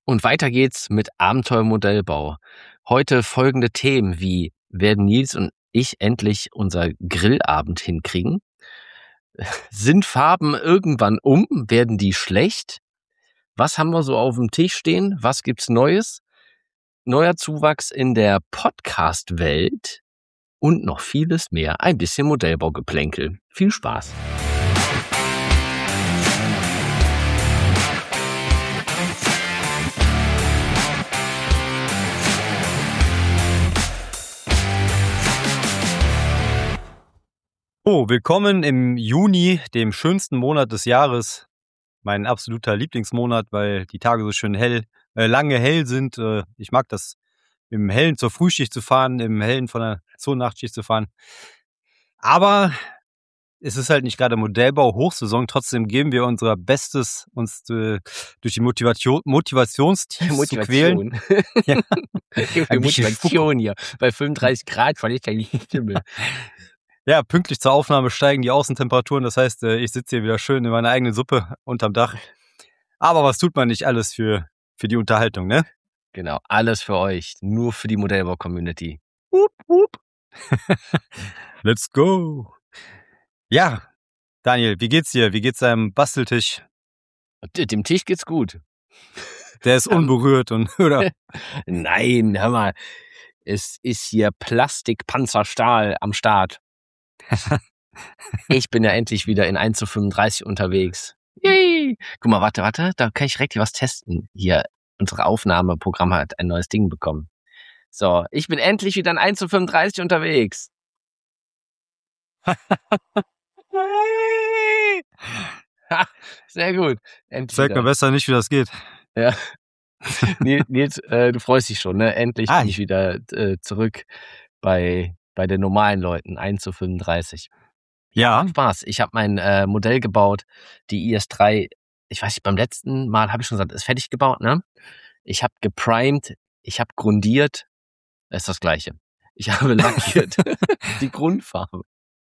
Und weiter geht's mit Abenteuermodellbau. Heute folgende Themen wie: Werden Nils und ich endlich unser Grillabend hinkriegen? Sind Farben irgendwann um? Werden die schlecht? Was haben wir so auf dem Tisch stehen? Was gibt's Neues? Neuer Zuwachs in der Podcast-Welt und noch vieles mehr. Ein bisschen Modellbaugeplänkel. Viel Spaß. Oh, willkommen im Juni, dem schönsten Monat des Jahres. Mein absoluter Lieblingsmonat, weil die Tage so schön lange hell sind. Ich mag das, im Hellen zur Frühschicht zu fahren, im Hellen von der zur Nachtschicht zu fahren. Aber es ist halt nicht gerade Modellbau-Hochsaison. Trotzdem geben wir unser Bestes, uns durch die Motivationstiefs zu quälen. Ja. Motivation hier. Bei 35 Grad verliert kein Himmel. Ja, pünktlich zur Aufnahme steigen die Außentemperaturen. Das heißt, ich sitze hier wieder schön in meiner eigenen Suppe unterm Dach. Aber was tut man nicht alles für die Unterhaltung, ne? Genau, alles für euch. Nur für die Modellbau-Community. Wupp, wupp. Let's go. Ja, Daniel, wie geht's dir? Wie geht's deinem Basteltisch? Dem Tisch geht's gut. Der ist unberührt oder? Nein, hör mal. Es ist hier Plastikpanzerstahl am Start. Ich bin ja endlich wieder in 1:35 unterwegs. Yay! Guck mal, warte, da kann ich direkt hier was testen. Hier, unsere Aufnahmeprogramm hat ein neues Ding bekommen. So, ich bin endlich wieder in 1:35 unterwegs. Sehr gut. Sag mir besser nicht, wie das geht. Ja. Nils, du freust dich schon, ne? Endlich bin ich wieder zurück bei den normalen Leuten, 1:35. Ja. Spaß. Ich habe mein Modell gebaut, die IS-3. Ich weiß nicht, beim letzten Mal habe ich schon gesagt, ist fertig gebaut, ne? Ich habe geprimed, ich habe grundiert. Das ist das Gleiche. Ich habe lackiert. Die Grundfarbe.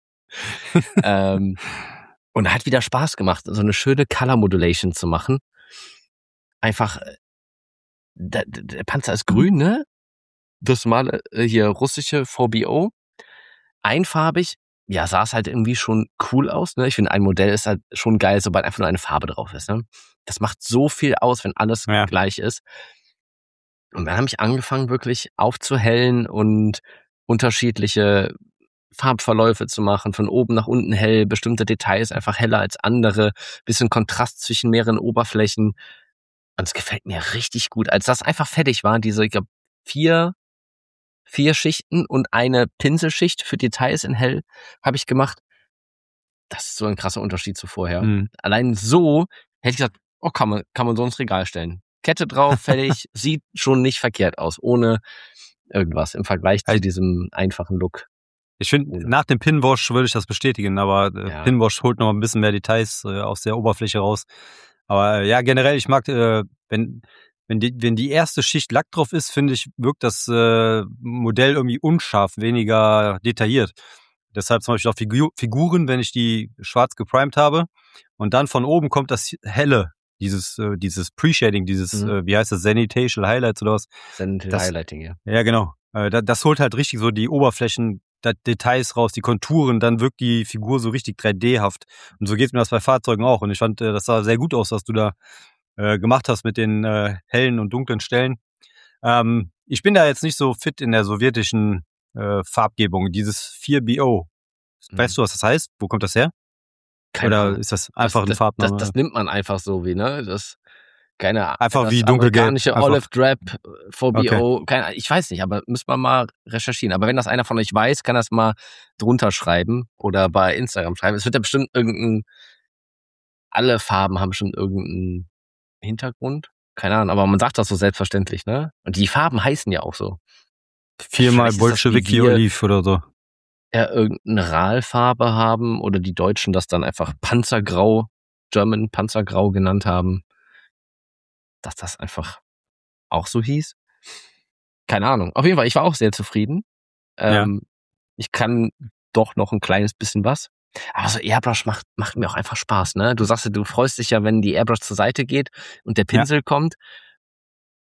Und hat wieder Spaß gemacht, so eine schöne Color Modulation zu machen. Einfach, der Panzer ist grün, ne? Das mal hier russische VBO. Einfarbig. Ja, sah es halt irgendwie schon cool aus, ne? Ich finde, ein Modell ist halt schon geil, sobald einfach nur eine Farbe drauf ist, ne? Das macht so viel aus, wenn alles gleich ist. Und dann habe ich angefangen, wirklich aufzuhellen und unterschiedliche Farbverläufe zu machen, von oben nach unten hell, bestimmte Details einfach heller als andere, bisschen Kontrast zwischen mehreren Oberflächen. Und es gefällt mir richtig gut. Als das einfach fertig war, diese, ich glaube, vier Schichten und eine Pinselschicht für Details in hell habe ich gemacht. Das ist so ein krasser Unterschied zu vorher. Mhm. Allein so hätte ich gesagt, oh, kann man so ins Regal stellen. Kette drauf, fertig, sieht schon nicht verkehrt aus, ohne irgendwas im Vergleich zu diesem einfachen Look. Ich finde, nach dem Pinwash würde ich das bestätigen, aber Pinwash holt noch ein bisschen mehr Details aus der Oberfläche raus. Aber ja, generell, ich mag, wenn die erste Schicht Lack drauf ist, finde ich, wirkt das Modell irgendwie unscharf, weniger detailliert. Deshalb zum Beispiel auch Figuren, wenn ich die schwarz geprimed habe und dann von oben kommt das Helle, dieses Pre-Shading, wie heißt das, Zenithal Highlights oder was? Zenithal Highlighting, ja. Ja, genau. Das holt halt richtig so die Oberflächen, Details raus, die Konturen, dann wirkt die Figur so richtig 3D-haft. Und so geht mir das bei Fahrzeugen auch. Und ich fand, das sah sehr gut aus, was du da gemacht hast mit den hellen und dunklen Stellen. Ich bin da jetzt nicht so fit in der sowjetischen Farbgebung, dieses 4BO. Weißt du, was das heißt? Wo kommt das her? Oder ist das einfach ein Farbname? Das nimmt man einfach so wie, ne? Das keine Ahnung. Einfach wie dunkelgelb. Amerikanische Olive Drab, VBO, okay. Ich weiß nicht, aber müssen wir mal recherchieren. Aber wenn das einer von euch weiß, kann das mal drunter schreiben oder bei Instagram schreiben. Es wird ja bestimmt alle Farben haben schon irgendeinen Hintergrund. Keine Ahnung, aber man sagt das so selbstverständlich, ne? Und die Farben heißen ja auch so. 4-mal Bolschewiki Oliv oder so. Ja, irgendeine RAL-Farbe haben oder die Deutschen das dann einfach Panzergrau, German Panzergrau genannt haben. Dass das einfach auch so hieß. Keine Ahnung. Auf jeden Fall, ich war auch sehr zufrieden. Ich kann doch noch ein kleines bisschen was. Aber so Airbrush macht mir auch einfach Spaß, ne? Du sagst ja, du freust dich ja, wenn die Airbrush zur Seite geht und der Pinsel kommt.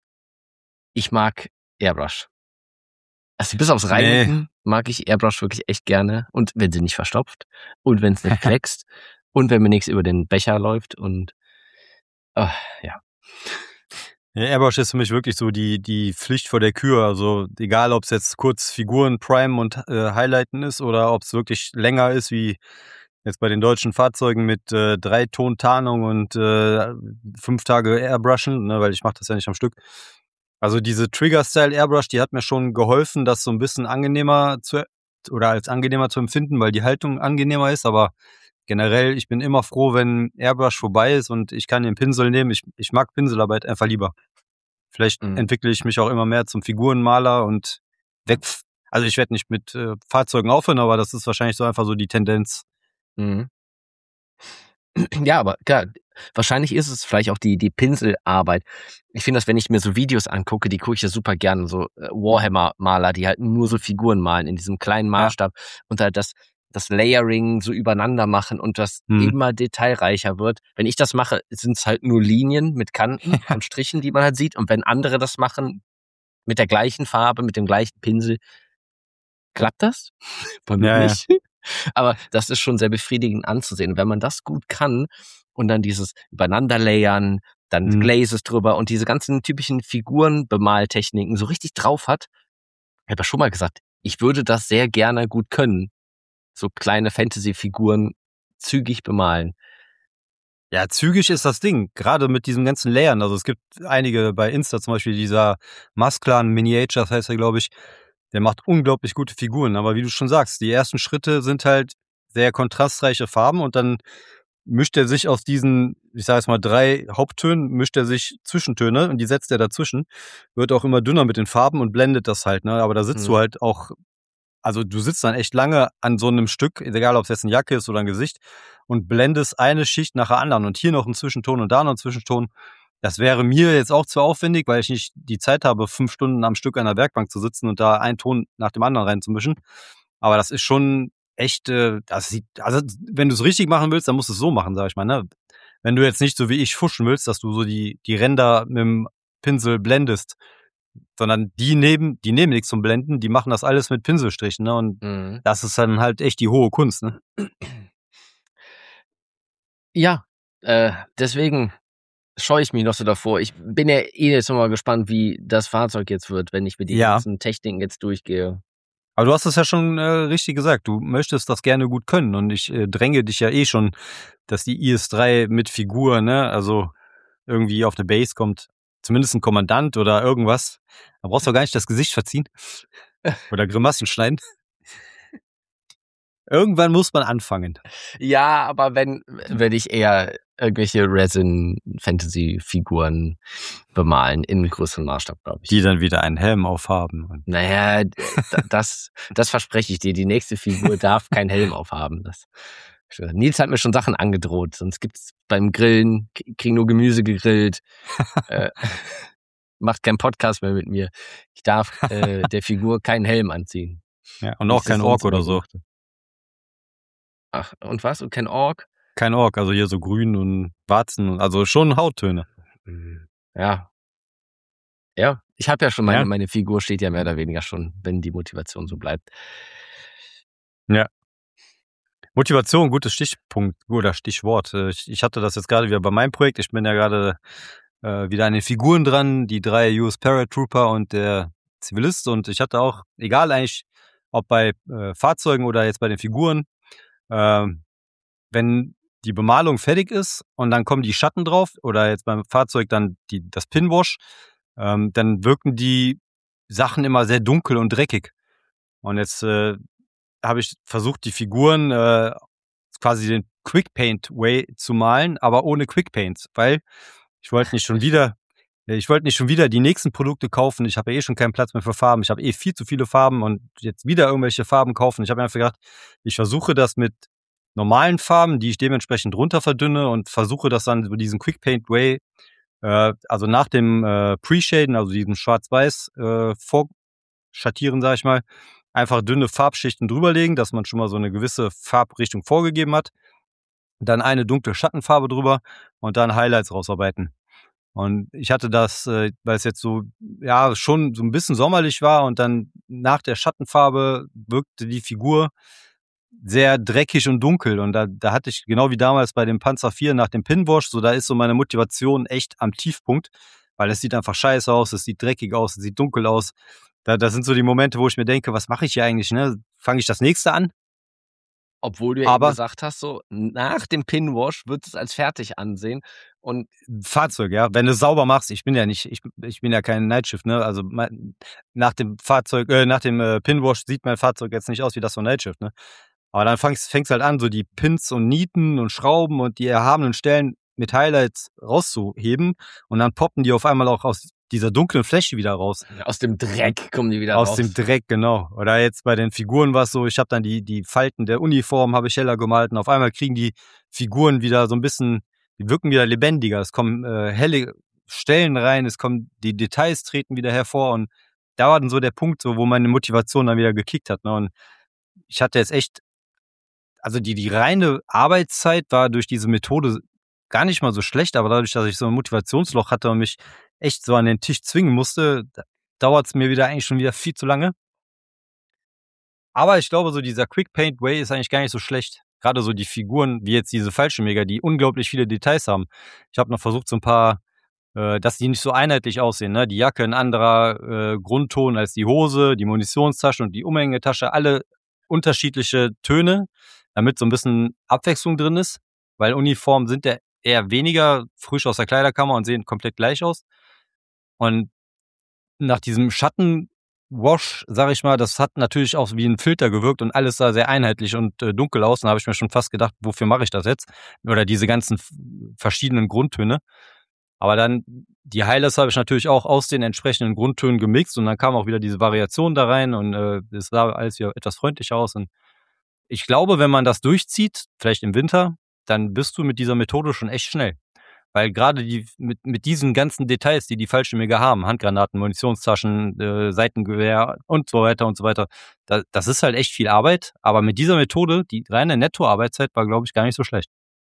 Ich mag Airbrush. Also bis aufs Reinigen mag ich Airbrush wirklich echt gerne. Und wenn sie nicht verstopft und wenn es nicht kleckst und wenn mir nichts über den Becher läuft und ja. Ja, Airbrush ist für mich wirklich so die Pflicht vor der Kür. Also egal, ob es jetzt kurz Figuren primen und highlighten ist oder ob es wirklich länger ist, wie jetzt bei den deutschen Fahrzeugen mit 3 Ton Tarnung und 5 Tage Airbrushen, ne, weil ich mache das ja nicht am Stück. Also diese Trigger-Style Airbrush, die hat mir schon geholfen, das so ein bisschen angenehmer als angenehmer zu empfinden, weil die Haltung angenehmer ist, aber generell, ich bin immer froh, wenn Airbrush vorbei ist und ich kann den Pinsel nehmen. Ich mag Pinselarbeit einfach lieber. Vielleicht entwickle ich mich auch immer mehr zum Figurenmaler und also ich werde nicht mit Fahrzeugen aufhören, aber das ist wahrscheinlich so einfach so die Tendenz. Mhm. Ja, aber klar, wahrscheinlich ist es vielleicht auch die Pinselarbeit. Ich finde das, wenn ich mir so Videos angucke, die gucke ich ja super gerne, so Warhammer-Maler, die halt nur so Figuren malen in diesem kleinen Maßstab und halt das Layering so übereinander machen und das immer detailreicher wird. Wenn ich das mache, sind es halt nur Linien mit Kanten und Strichen, die man halt sieht. Und wenn andere das machen mit der gleichen Farbe, mit dem gleichen Pinsel, klappt das? Bei mir nicht. Aber das ist schon sehr befriedigend anzusehen. Wenn man das gut kann und dann dieses Übereinanderlayern, dann Glazes drüber und diese ganzen typischen Figurenbemaltechniken so richtig drauf hat, ich habe ja schon mal gesagt, ich würde das sehr gerne gut können. So kleine Fantasy-Figuren zügig bemalen. Ja, zügig ist das Ding, gerade mit diesen ganzen Layern. Also es gibt einige bei Insta, zum Beispiel dieser Masklan Miniatures heißt er, glaube ich. Der macht unglaublich gute Figuren. Aber wie du schon sagst, die ersten Schritte sind halt sehr kontrastreiche Farben und dann mischt er sich aus diesen, ich sage jetzt mal 3 Haupttönen, mischt er sich Zwischentöne und die setzt er dazwischen. Wird auch immer dünner mit den Farben und blendet das halt, ne? Aber da sitzt du halt auch, also du sitzt dann echt lange an so einem Stück, egal ob es jetzt eine Jacke ist oder ein Gesicht, und blendest eine Schicht nach der anderen und hier noch einen Zwischenton und da noch einen Zwischenton. Das wäre mir jetzt auch zu aufwendig, weil ich nicht die Zeit habe, 5 Stunden am Stück an der Werkbank zu sitzen und da einen Ton nach dem anderen reinzumischen. Aber das ist schon echt, also wenn du es richtig machen willst, dann musst du es so machen, sag ich mal, ne? Wenn du jetzt nicht so wie ich fuschen willst, dass du so die Ränder mit dem Pinsel blendest, sondern die nehmen nichts zum Blenden, die machen das alles mit Pinselstrichen, ne? Und das ist dann halt echt die hohe Kunst, ne? Ja, deswegen scheue ich mich noch so davor. Ich bin ja jetzt nochmal gespannt, wie das Fahrzeug jetzt wird, wenn ich mir die ganzen Techniken jetzt durchgehe. Aber du hast es ja schon richtig gesagt, du möchtest das gerne gut können und ich dränge dich ja schon, dass die IS-3 mit Figur, ne, also irgendwie auf eine Base kommt, zumindest ein Kommandant oder irgendwas. Da brauchst du gar nicht das Gesicht verziehen oder Grimassen schneiden. Irgendwann muss man anfangen. Ja, aber wenn ich eher irgendwelche Resin-Fantasy-Figuren bemalen in größerem Maßstab, glaube ich. Die dann wieder einen Helm aufhaben. Naja, das verspreche ich dir. Die nächste Figur darf keinen Helm aufhaben. Nils hat mir schon Sachen angedroht. Sonst gibt's beim Grillen, kriegen nur Gemüse gegrillt. Macht keinen Podcast mehr mit mir. Ich darf der Figur keinen Helm anziehen. Ja, und auch kein Ork oder so. Ach, und was? Und kein Ork? Kein Ork, also hier so grün und Warzen, also schon Hauttöne. Ja. Ja, ich habe ja schon meine Figur steht ja mehr oder weniger schon, wenn die Motivation so bleibt. Ja. Motivation, gutes Stichpunkt oder Stichwort. Ich hatte das jetzt gerade wieder bei meinem Projekt. Ich bin ja gerade wieder an den Figuren dran, die 3 US Paratrooper und der Zivilist. Und ich hatte auch, egal eigentlich, ob bei Fahrzeugen oder jetzt bei den Figuren, wenn die Bemalung fertig ist und dann kommen die Schatten drauf oder jetzt beim Fahrzeug dann das Pinwash, dann wirken die Sachen immer sehr dunkel und dreckig. Und jetzt habe ich versucht, die Figuren quasi den Quick Paint Way zu malen, aber ohne Quick Paints, weil ich wollte nicht schon wieder die nächsten Produkte kaufen. Ich habe ja schon keinen Platz mehr für Farben. Ich habe viel zu viele Farben und jetzt wieder irgendwelche Farben kaufen. Ich habe mir einfach gedacht, ich versuche das mit normalen Farben, die ich dementsprechend runter verdünne und versuche das dann über diesen Quick Paint Way, also nach dem Pre-Shaden, also diesem Schwarz-Weiß Vorschattieren, sag ich mal, einfach dünne Farbschichten drüberlegen, dass man schon mal so eine gewisse Farbrichtung vorgegeben hat. Dann eine dunkle Schattenfarbe drüber und dann Highlights rausarbeiten. Und ich hatte das, weil es jetzt so, ja, schon so ein bisschen sommerlich war und dann nach der Schattenfarbe wirkte die Figur sehr dreckig und dunkel. Und da hatte ich, genau wie damals bei dem Panzer 4 nach dem Pinwash, so da ist so meine Motivation echt am Tiefpunkt, weil es sieht einfach scheiße aus, es sieht dreckig aus, es sieht dunkel aus. Da sind so die Momente, wo ich mir denke, was mache ich hier eigentlich, ne? Fange ich das nächste an? Obwohl du ja eben gesagt hast, so nach dem Pinwash wird es als fertig ansehen. Und Fahrzeug, ja, wenn du es sauber machst, ich bin ja kein Nightshift, ne? Also nach dem Pinwash sieht mein Fahrzeug jetzt nicht aus wie das von Nightshift, ne? Aber dann fängst halt an, so die Pins und Nieten und Schrauben und die erhabenen Stellen mit Highlights rauszuheben und dann poppen die auf einmal auch aus dieser dunklen Fläche wieder raus. Aus dem Dreck kommen die wieder raus. Aus dem Dreck, genau. Oder jetzt bei den Figuren war es so, ich habe dann die Falten der Uniform habe ich heller gemalt und auf einmal kriegen die Figuren wieder so ein bisschen, die wirken wieder lebendiger. Es kommen helle Stellen rein, die Details treten wieder hervor und da war dann so der Punkt, so, wo meine Motivation dann wieder gekickt hat. Ne? Und ich hatte jetzt echt, also die reine Arbeitszeit war durch diese Methode gar nicht mal so schlecht, aber dadurch, dass ich so ein Motivationsloch hatte und mich echt so an den Tisch zwingen musste, dauert es mir eigentlich schon wieder viel zu lange. Aber ich glaube, so dieser Quick Paint Way ist eigentlich gar nicht so schlecht. Gerade so die Figuren, wie jetzt diese Fallschirmjäger, die unglaublich viele Details haben. Ich habe noch versucht, so ein paar, dass die nicht so einheitlich aussehen. Ne? Die Jacke ein anderer Grundton als die Hose, die Munitionstasche und die Umhängetasche, alle unterschiedliche Töne, damit so ein bisschen Abwechslung drin ist. Weil Uniformen sind ja eher weniger frisch aus der Kleiderkammer und sehen komplett gleich aus. Und nach diesem Schattenwash, sag ich mal, das hat natürlich auch wie ein Filter gewirkt und alles sah sehr einheitlich und dunkel aus. Und da habe ich mir schon fast gedacht, wofür mache ich das jetzt? Oder diese ganzen verschiedenen Grundtöne. Aber dann, die Highlights habe ich natürlich auch aus den entsprechenden Grundtönen gemixt und dann kam auch wieder diese Variation da rein und es sah alles wieder etwas freundlicher aus. Und ich glaube, wenn man das durchzieht, vielleicht im Winter, dann bist du mit dieser Methode schon echt schnell. Weil gerade mit diesen ganzen Details, die Fallschirmjäger haben, Handgranaten, Munitionstaschen, Seitengewehr und so weiter, das ist halt echt viel Arbeit. Aber mit dieser Methode, die reine Nettoarbeitszeit war, glaube ich, gar nicht so schlecht.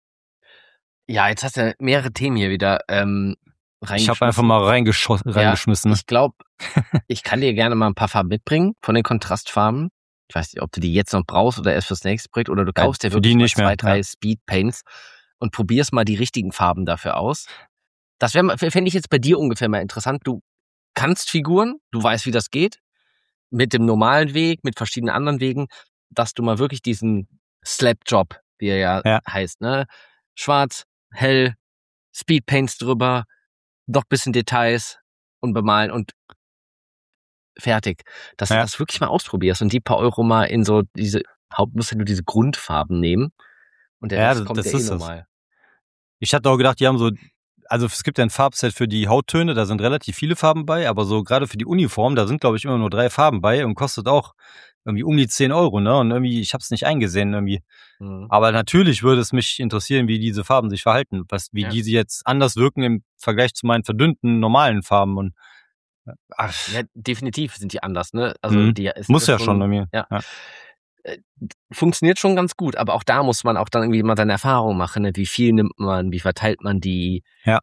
Ja, jetzt hast du mehrere Themen hier wieder reingeschmissen. Ich habe einfach mal reingeschmissen. Ja, ich glaube, ich kann dir gerne mal ein paar Farben mitbringen von den Kontrastfarben. Ich weiß nicht, ob du die jetzt noch brauchst oder erst fürs nächste Projekt oder du kaufst dir wirklich mal 2, 3 Speed Paints und probierst mal die richtigen Farben dafür aus. Das fände ich jetzt bei dir ungefähr mal interessant. Du kannst Figuren, du weißt, wie das geht, mit dem normalen Weg, mit verschiedenen anderen Wegen, dass du mal wirklich diesen Slap-Job, wie er ja heißt, ne? Schwarz, hell, Speed Paints drüber, noch bisschen Details und bemalen und fertig. Dass du das wirklich mal ausprobierst und die paar Euro mal in so musst du diese Grundfarben nehmen und der Rest kommt ja normal. Ich hatte auch gedacht, die haben so, also es gibt ja ein Farbset für die Hauttöne, da sind relativ viele Farben bei, aber so gerade für die Uniform, da sind, glaube ich, immer nur 3 Farben bei und kostet auch irgendwie um die 10 Euro, ne? Und irgendwie, ich habe es nicht eingesehen irgendwie. Aber natürlich würde es mich interessieren, wie diese Farben sich verhalten, die sie jetzt anders wirken im Vergleich zu meinen verdünnten, normalen Farben. Und ja, definitiv sind die anders, ne? Also die muss ja schon bei mir. Ja. Funktioniert schon ganz gut, aber auch da muss man auch dann irgendwie mal seine Erfahrung machen, ne? Wie viel nimmt man, wie verteilt man die? Ja.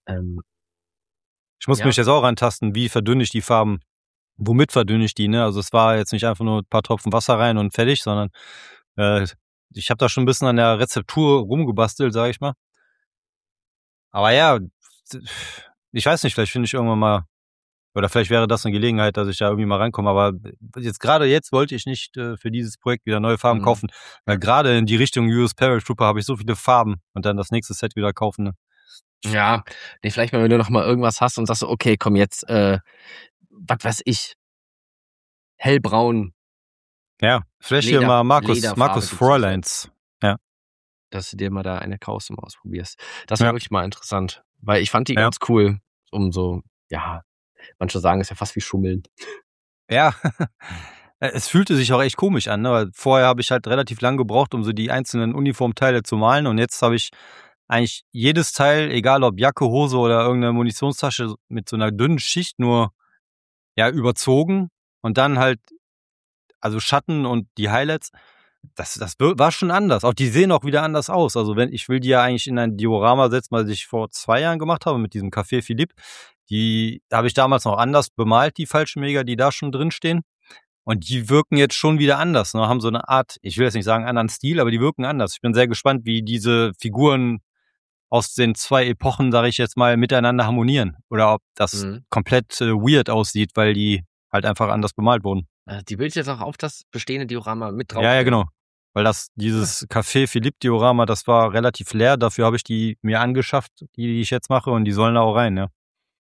Ich muss mich jetzt auch rantasten, wie verdünne ich die Farben? Womit verdünne ich die, ne? Also es war jetzt nicht einfach nur ein paar Tropfen Wasser rein und fertig, sondern ich habe da schon ein bisschen an der Rezeptur rumgebastelt, sage ich mal. Aber ja, ich weiß nicht, vielleicht finde ich irgendwann mal, oder vielleicht wäre das eine Gelegenheit, dass ich da irgendwie mal rankomme. Aber jetzt wollte ich nicht für dieses Projekt wieder neue Farben kaufen, weil gerade in die Richtung US Paratrooper habe ich so viele Farben und dann das nächste Set wieder kaufen. Ne? Ja, nee, vielleicht mal, wenn du noch mal irgendwas hast und sagst so, okay, komm jetzt, was weiß ich, hellbraun. Ja, vielleicht hier mal Markus Fräuleins. Ja. Dass du dir mal da eine kaufst und mal ausprobierst. Das wäre wirklich mal interessant, weil ich fand die ganz cool, manche sagen, es ist ja fast wie Schummeln. Ja, es fühlte sich auch echt komisch an. Ne? Weil vorher habe ich halt relativ lang gebraucht, um so die einzelnen Uniformteile zu malen. Und jetzt habe ich eigentlich jedes Teil, egal ob Jacke, Hose oder irgendeine Munitionstasche, mit so einer dünnen Schicht nur überzogen. Und dann halt, also Schatten und die Highlights. das war schon anders. Auch die sehen auch wieder anders aus. Also ich will die ja eigentlich in ein Diorama setzen, was ich vor 2 Jahren gemacht habe mit diesem Café Philippe. Da habe ich damals noch anders bemalt, die Fallschirmjäger, die da schon drin stehen. Und die wirken jetzt schon wieder anders, ne? Haben so eine Art, ich will jetzt nicht sagen anderen Stil, aber die wirken anders. Ich bin sehr gespannt, wie diese Figuren aus den 2 Epochen, sage ich jetzt mal, miteinander harmonieren. Oder ob das komplett weird aussieht, weil die halt einfach anders bemalt wurden. Die will ich jetzt auch auf das bestehende Diorama mit drauf. Ja, genau. Weil dieses Café Philippe Diorama, das war relativ leer. Dafür habe ich die mir angeschafft, die ich jetzt mache. Und die sollen da auch rein, ja.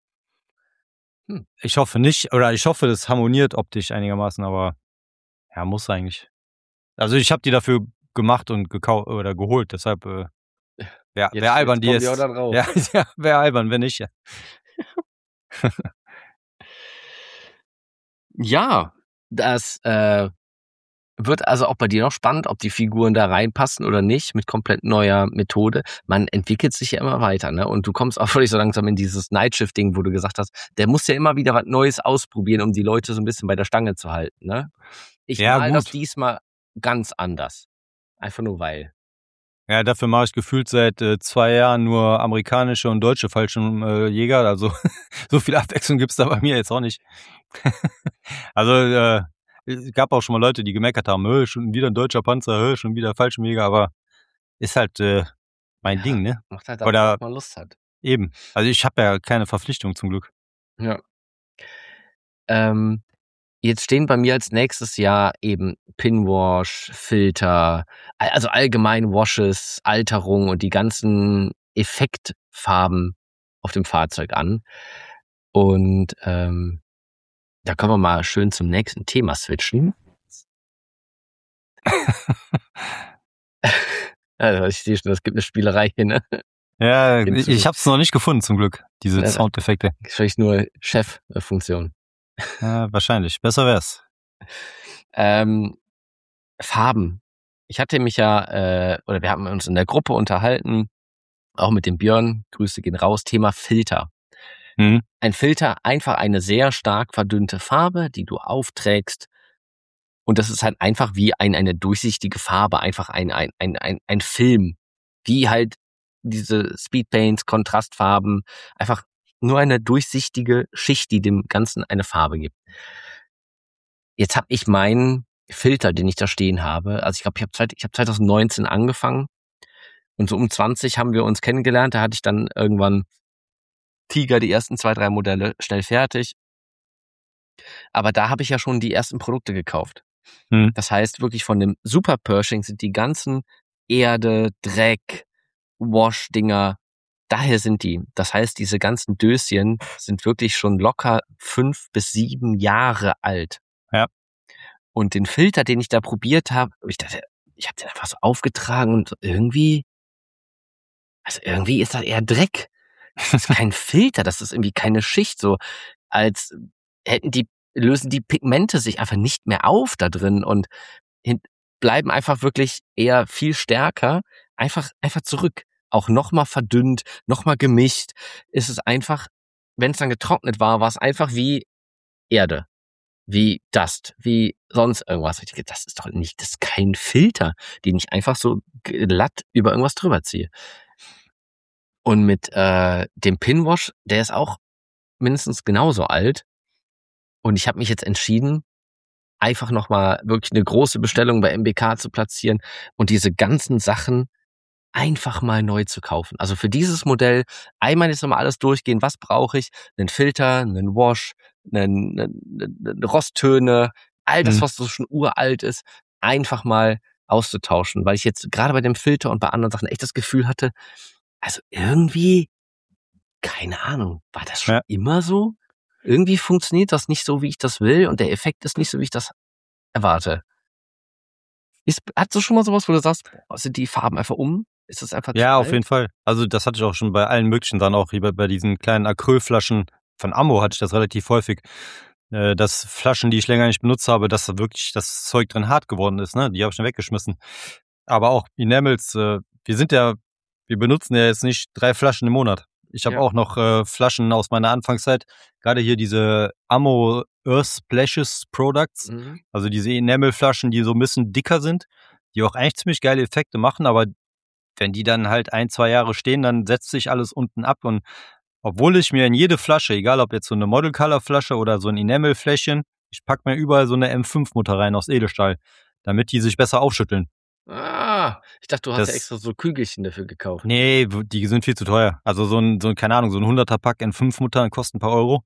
Ich hoffe nicht, oder ich hoffe, das harmoniert optisch einigermaßen, aber ja, muss eigentlich. Also ich habe die dafür gemacht und gekauft oder geholt, deshalb wäre albern, die jetzt. Ja, wäre albern, wenn nicht. Ja, ja, das wird also auch bei dir noch spannend, ob die Figuren da reinpassen oder nicht, mit komplett neuer Methode. Man entwickelt sich ja immer weiter, ne? Und du kommst auch völlig so langsam in dieses Nightshift-Ding, wo du gesagt hast, der muss ja immer wieder was Neues ausprobieren, um die Leute so ein bisschen bei der Stange zu halten, ne? Ich mal das diesmal ganz anders. Einfach nur weil. Ja, dafür mache ich gefühlt seit 2 Jahren nur amerikanische und deutsche Fallschirmjäger. Also so viel Abwechslung gibt's da bei mir jetzt auch nicht. Also es gab auch schon mal Leute, die gemeckert haben, schon wieder ein deutscher Panzer, schon wieder Fallschirmjäger, aber ist halt mein Ding, ne? Macht halt auch, was man Lust hat. Eben. Also ich habe ja keine Verpflichtung zum Glück. Ja. Jetzt stehen bei mir als nächstes Jahr eben Pinwash, Filter, also allgemein Washes, Alterung und die ganzen Effektfarben auf dem Fahrzeug an. Und da können wir mal schön zum nächsten Thema switchen. Also ich sehe schon, es gibt eine Spielerei hier, ne? Ja, ich habe es noch nicht gefunden zum Glück, diese Soundeffekte. Wahrscheinlich nur Cheffunktion. Ja, wahrscheinlich. Besser wär's. Farben. Ich hatte mich oder wir haben uns in der Gruppe unterhalten, auch mit dem Björn, Grüße gehen raus, Thema Filter. Ein Filter, einfach eine sehr stark verdünnte Farbe, die du aufträgst. Und das ist halt einfach wie eine durchsichtige Farbe, einfach ein Film. Wie halt diese Speedpaints, Kontrastfarben, einfach nur eine durchsichtige Schicht, die dem Ganzen eine Farbe gibt. Jetzt habe ich meinen Filter, den ich da stehen habe, also ich glaube, ich hab 2019 angefangen und so um 20 haben wir uns kennengelernt, da hatte ich dann irgendwann Tiger, die ersten 2, 3 Modelle schnell fertig. Aber da habe ich ja schon die ersten Produkte gekauft. Das heißt, wirklich von dem Super Pershing sind die ganzen Erde, Dreck, Wash-Dinger, daher sind die. Das heißt, diese ganzen Döschen sind wirklich schon locker 5 bis 7 Jahre alt. Ja. Und den Filter, den ich da probiert habe, ich dachte, ich habe den einfach so aufgetragen und irgendwie ist das eher Dreck. Das ist kein Filter, das ist irgendwie keine Schicht, so als lösen die Pigmente sich einfach nicht mehr auf da drin und bleiben einfach wirklich eher viel stärker, einfach zurück. Auch nochmal verdünnt, nochmal gemischt. Ist es einfach, wenn es dann getrocknet war es einfach wie Erde, wie Dust, wie sonst irgendwas. Ich denke, das ist kein Filter, den ich einfach so glatt über irgendwas drüber ziehe. Und mit dem Pinwash, der ist auch mindestens genauso alt. Und ich habe mich jetzt entschieden, einfach nochmal wirklich eine große Bestellung bei MBK zu platzieren und diese ganzen Sachen einfach mal neu zu kaufen. Also für dieses Modell einmal jetzt nochmal alles durchgehen. Was brauche ich? Einen Filter, einen Wash, eine Rosttöne, all das, was so schon uralt ist, einfach mal auszutauschen. Weil ich jetzt gerade bei dem Filter und bei anderen Sachen echt das Gefühl hatte, also irgendwie, keine Ahnung, war das schon immer so? Irgendwie funktioniert das nicht so, wie ich das will und der Effekt ist nicht so, wie ich das erwarte. Hast du schon mal sowas, wo du sagst, sind die Farben einfach Ist das einfach Ja, auf jeden Fall. Also das hatte ich auch schon bei allen möglichen, dann auch bei diesen kleinen Acrylflaschen von Ammo hatte ich das relativ häufig. Dass Flaschen, die ich länger nicht benutzt habe, dass da wirklich das Zeug drin hart geworden ist, ne? Die habe ich schon weggeschmissen. Aber auch Enamels, wir benutzen ja jetzt nicht 3 Flaschen im Monat. Ich habe auch noch Flaschen aus meiner Anfangszeit, gerade hier diese Ammo Earth Splashes Products, also diese Enamel-Flaschen, die so ein bisschen dicker sind. die auch eigentlich ziemlich geile Effekte machen, aber wenn die dann halt 1-2 Jahre stehen, dann setzt sich alles unten ab und obwohl ich mir in jede Flasche, egal ob jetzt so eine Model Color Flasche oder so ein Enamel-Fläschchen, ich pack mir überall so eine M5-Mutter rein aus Edelstahl, damit die sich besser aufschütteln. Ich dachte, du hast ja extra so Kügelchen dafür gekauft. Nee, die sind viel zu teuer. Also so ein keine Ahnung, so ein 100er-Pack M5-Muttern kostet ein paar Euro.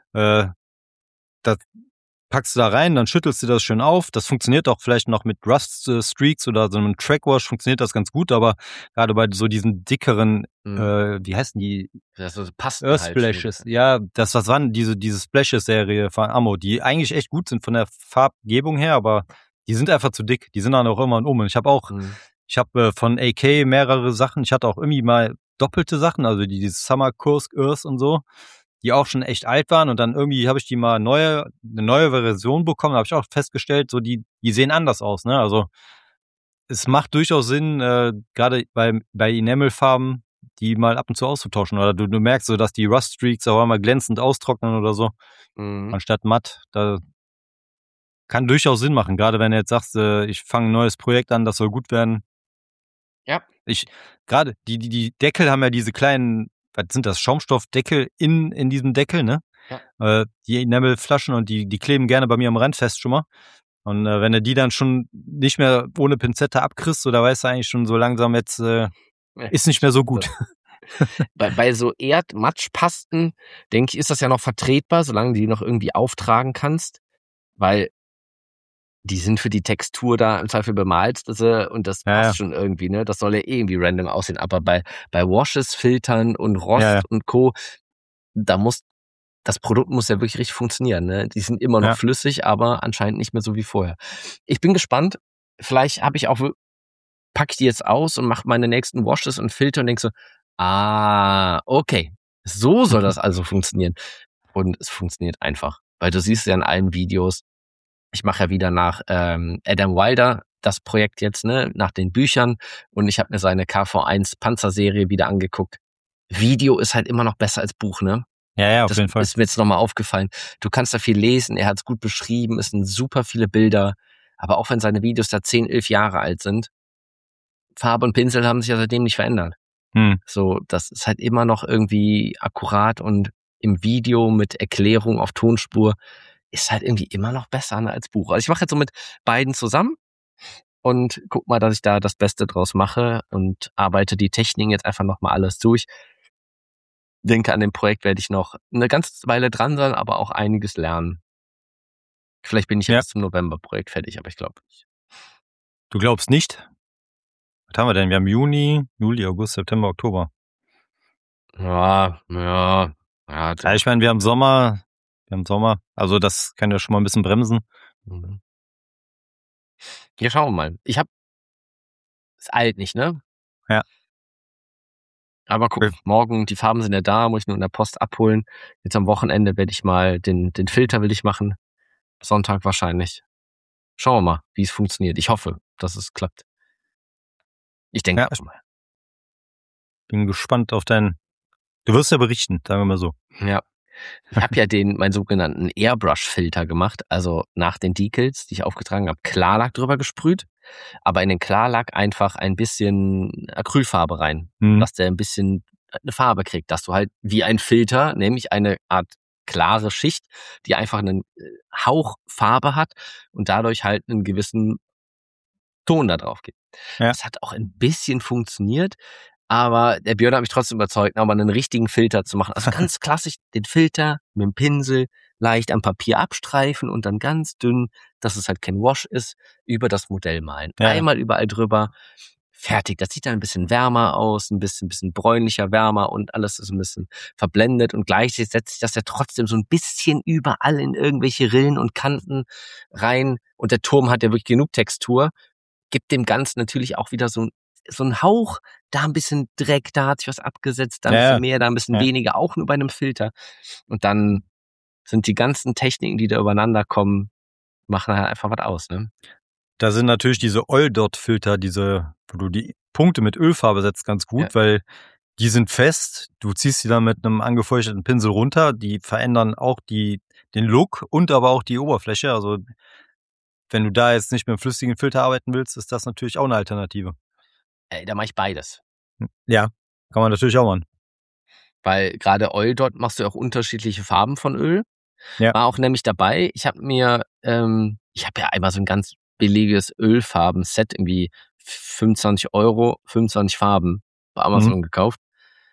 Das packst du da rein, dann schüttelst du das schön auf. Das funktioniert auch vielleicht noch mit Rust-Streaks oder so einem Trackwash funktioniert das ganz gut, aber gerade bei so diesen dickeren, wie heißen die? Das ist Pasten Earth Splashes. Ja, das waren diese Splashes-Serie von Ammo, die eigentlich echt gut sind von der Farbgebung her, aber die sind einfach zu dick. Die sind dann auch immer und um. Und ich habe von AK mehrere Sachen. Ich hatte auch irgendwie mal doppelte Sachen, also dieses Summer Kursk Earth und so, die auch schon echt alt waren. Und dann irgendwie habe ich die mal eine neue Version bekommen. Da habe ich auch festgestellt, so die sehen anders aus. Ne? Also es macht durchaus Sinn, gerade bei Enamelfarben, die mal ab und zu auszutauschen. Oder du merkst so, dass die Rust-Streaks auch einmal glänzend austrocknen oder so, anstatt matt. Da kann durchaus Sinn machen, gerade wenn du jetzt sagst, ich fange ein neues Projekt an, das soll gut werden. Ja. Gerade die Deckel haben ja diese kleinen, was sind das, Schaumstoffdeckel in diesem Deckel, ne? Ja. Die Enamel-Flaschen und die kleben gerne bei mir am Rand fest schon mal. Und wenn du die dann schon nicht mehr ohne Pinzette abkriegst, so, da weißt du eigentlich schon so langsam jetzt, ist nicht mehr so gut. Bei so Erdmatschpasten, denke ich, ist das ja noch vertretbar, solange du die noch irgendwie auftragen kannst, weil die sind für die Textur da im Zweifel bemalt und das passt schon irgendwie, ne? Das soll ja irgendwie random aussehen, aber bei Washes, Filtern und Rost und Co., das Produkt muss ja wirklich richtig funktionieren, ne? Die sind immer noch flüssig, aber anscheinend nicht mehr so wie vorher. Ich bin gespannt. Vielleicht packe ich die jetzt aus und mache meine nächsten Washes und Filter und denke so, okay, so soll das also funktionieren. Und es funktioniert einfach, weil du siehst ja in allen Videos, ich mache ja wieder nach Adam Wilder das Projekt jetzt, ne, nach den Büchern, und ich habe mir seine KV1 Panzerserie wieder angeguckt. Video ist halt immer noch besser als Buch, ne? Ja, auf jeden Fall. Das ist mir jetzt nochmal aufgefallen. Du kannst da viel lesen, er hat es gut beschrieben, es sind super viele Bilder, aber auch wenn seine Videos da 10, 11 Jahre alt sind, Farbe und Pinsel haben sich ja seitdem nicht verändert. So, das ist halt immer noch irgendwie akkurat und im Video mit Erklärung auf Tonspur ist halt irgendwie immer noch besser als Buch. Also ich mache jetzt so mit beiden zusammen und guck mal, dass ich da das Beste draus mache und arbeite die Techniken jetzt einfach nochmal alles durch. Denke, an dem Projekt werde ich noch eine ganze Weile dran sein, aber auch einiges lernen. Vielleicht bin ich jetzt zum November-Projekt fertig, aber ich glaube nicht. Du glaubst nicht? Was haben wir denn? Wir haben Juni, Juli, August, September, Oktober. Ja. Ich meine, wir haben Sommer. Also das kann ja schon mal ein bisschen bremsen. Ja, schauen wir mal. Ist alt nicht, ne? Ja. Aber guck, morgen, die Farben sind ja da, muss ich nur in der Post abholen. Jetzt am Wochenende werde ich mal den Filter will ich machen. Sonntag wahrscheinlich. Schauen wir mal, wie es funktioniert. Ich hoffe, dass es klappt. Ich denke auch mal. Bin gespannt auf Du wirst ja berichten, sagen wir mal so. Ja. Ich habe ja meinen sogenannten Airbrush-Filter gemacht, also nach den Decals, die ich aufgetragen habe, Klarlack drüber gesprüht, aber in den Klarlack einfach ein bisschen Acrylfarbe rein, dass der ein bisschen eine Farbe kriegt, dass du halt wie ein Filter, nämlich eine Art klare Schicht, die einfach einen Hauch Farbe hat und dadurch halt einen gewissen Ton da drauf gibt. Ja. Das hat auch ein bisschen funktioniert, aber der Björn hat mich trotzdem überzeugt, nochmal einen richtigen Filter zu machen. Also ganz klassisch den Filter mit dem Pinsel leicht am Papier abstreifen und dann ganz dünn, dass es halt kein Wash ist, über das Modell malen. Ja. Einmal überall drüber. Fertig. Das sieht dann ein bisschen wärmer aus, ein bisschen bräunlicher, wärmer und alles ist ein bisschen verblendet und gleichzeitig setzt sich das ja trotzdem so ein bisschen überall in irgendwelche Rillen und Kanten rein und der Turm hat ja wirklich genug Textur, gibt dem Ganzen natürlich auch wieder so ein Hauch, da ein bisschen Dreck, da hat sich was abgesetzt, da ein bisschen mehr, da ein bisschen weniger, auch nur bei einem Filter. Und dann sind die ganzen Techniken, die da übereinander kommen, machen halt einfach was aus, ne? Da sind natürlich diese Oil-Dot-Filter, wo du die Punkte mit Ölfarbe setzt, ganz gut, weil die sind fest. Du ziehst die dann mit einem angefeuchteten Pinsel runter. Die verändern auch den Look und aber auch die Oberfläche. Also wenn du da jetzt nicht mit einem flüssigen Filter arbeiten willst, ist das natürlich auch eine Alternative. Da mache ich beides. Ja, kann man natürlich auch machen. Weil gerade Oil dort machst du auch unterschiedliche Farben von Öl. Ja. War auch nämlich dabei. Ich habe ja einmal so ein ganz billiges Ölfarben-Set, irgendwie 25 €, 25 Farben bei Amazon gekauft.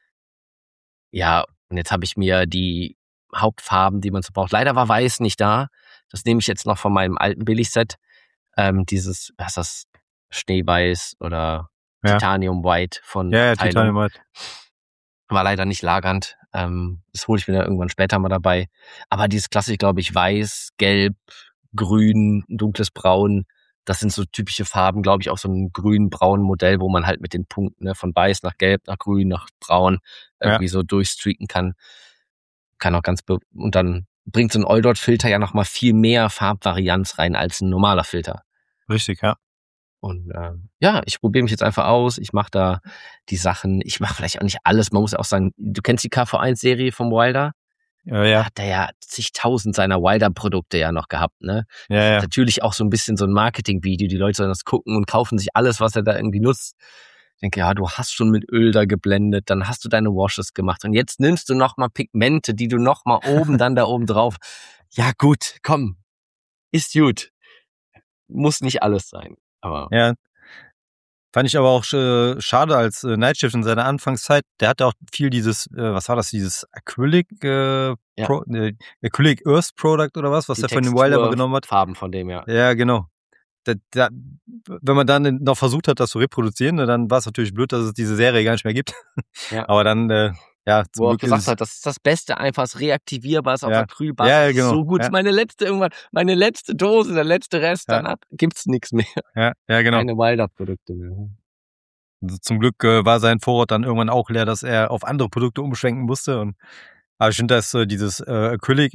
Ja, und jetzt habe ich mir die Hauptfarben, die man so braucht. Leider war Weiß nicht da. Das nehme ich jetzt noch von meinem alten Billigset. Dieses, was ist das? Schneeweiß oder Titanium White von Titanium White. War leider nicht lagernd. Das hole ich mir dann irgendwann später mal dabei. Aber dieses klassische, glaube ich, Weiß, Gelb, Grün, dunkles Braun, das sind so typische Farben, glaube ich, auch so ein grün-braun Modell, wo man halt mit den Punkten, ne, von Weiß nach Gelb, nach Grün, nach Braun irgendwie so durchstreaken kann. Kann auch und dann bringt so ein Oil-Dot-Filter ja nochmal viel mehr Farbvarianz rein als ein normaler Filter. Richtig, ja. Und ich probiere mich jetzt einfach aus. Ich mache da die Sachen. Ich mache vielleicht auch nicht alles. Man muss auch sagen, du kennst die KV1-Serie vom Wilder? Ja. Hat der ja zigtausend seiner Wilder-Produkte ja noch gehabt, ne? Ja. Natürlich auch so ein bisschen so ein Marketing-Video. Die Leute sollen das gucken und kaufen sich alles, was er da irgendwie nutzt. Ich denke, ja, du hast schon mit Öl da geblendet, dann hast du deine Washes gemacht und jetzt nimmst du nochmal Pigmente, die du nochmal oben, dann da oben drauf. Ja gut, komm, ist gut. Muss nicht alles sein. Aber ja. Fand ich aber auch schade als Nightshift in seiner Anfangszeit. Der hatte auch viel dieses, was war das, dieses Acrylic Acrylic Earth Product oder was der von dem Wilder mal genommen hat. Farben von dem, ja. Ja, genau. Wenn man dann noch versucht hat, das zu reproduzieren, dann war es natürlich blöd, dass es diese Serie gar nicht mehr gibt. Ja. Aber dann, wo er gesagt hat, das ist das Beste, einfach das Reaktivierbares auf Acrylbasis. Ja, genau. So gut. Ja. Meine letzte Dose, der letzte Rest, dann gibt's nichts mehr. Ja, genau. Keine Wilder-Produkte mehr. Also zum Glück war sein Vorrat dann irgendwann auch leer, dass er auf andere Produkte umschwenken musste. Aber ich finde, dass dieses Acrylic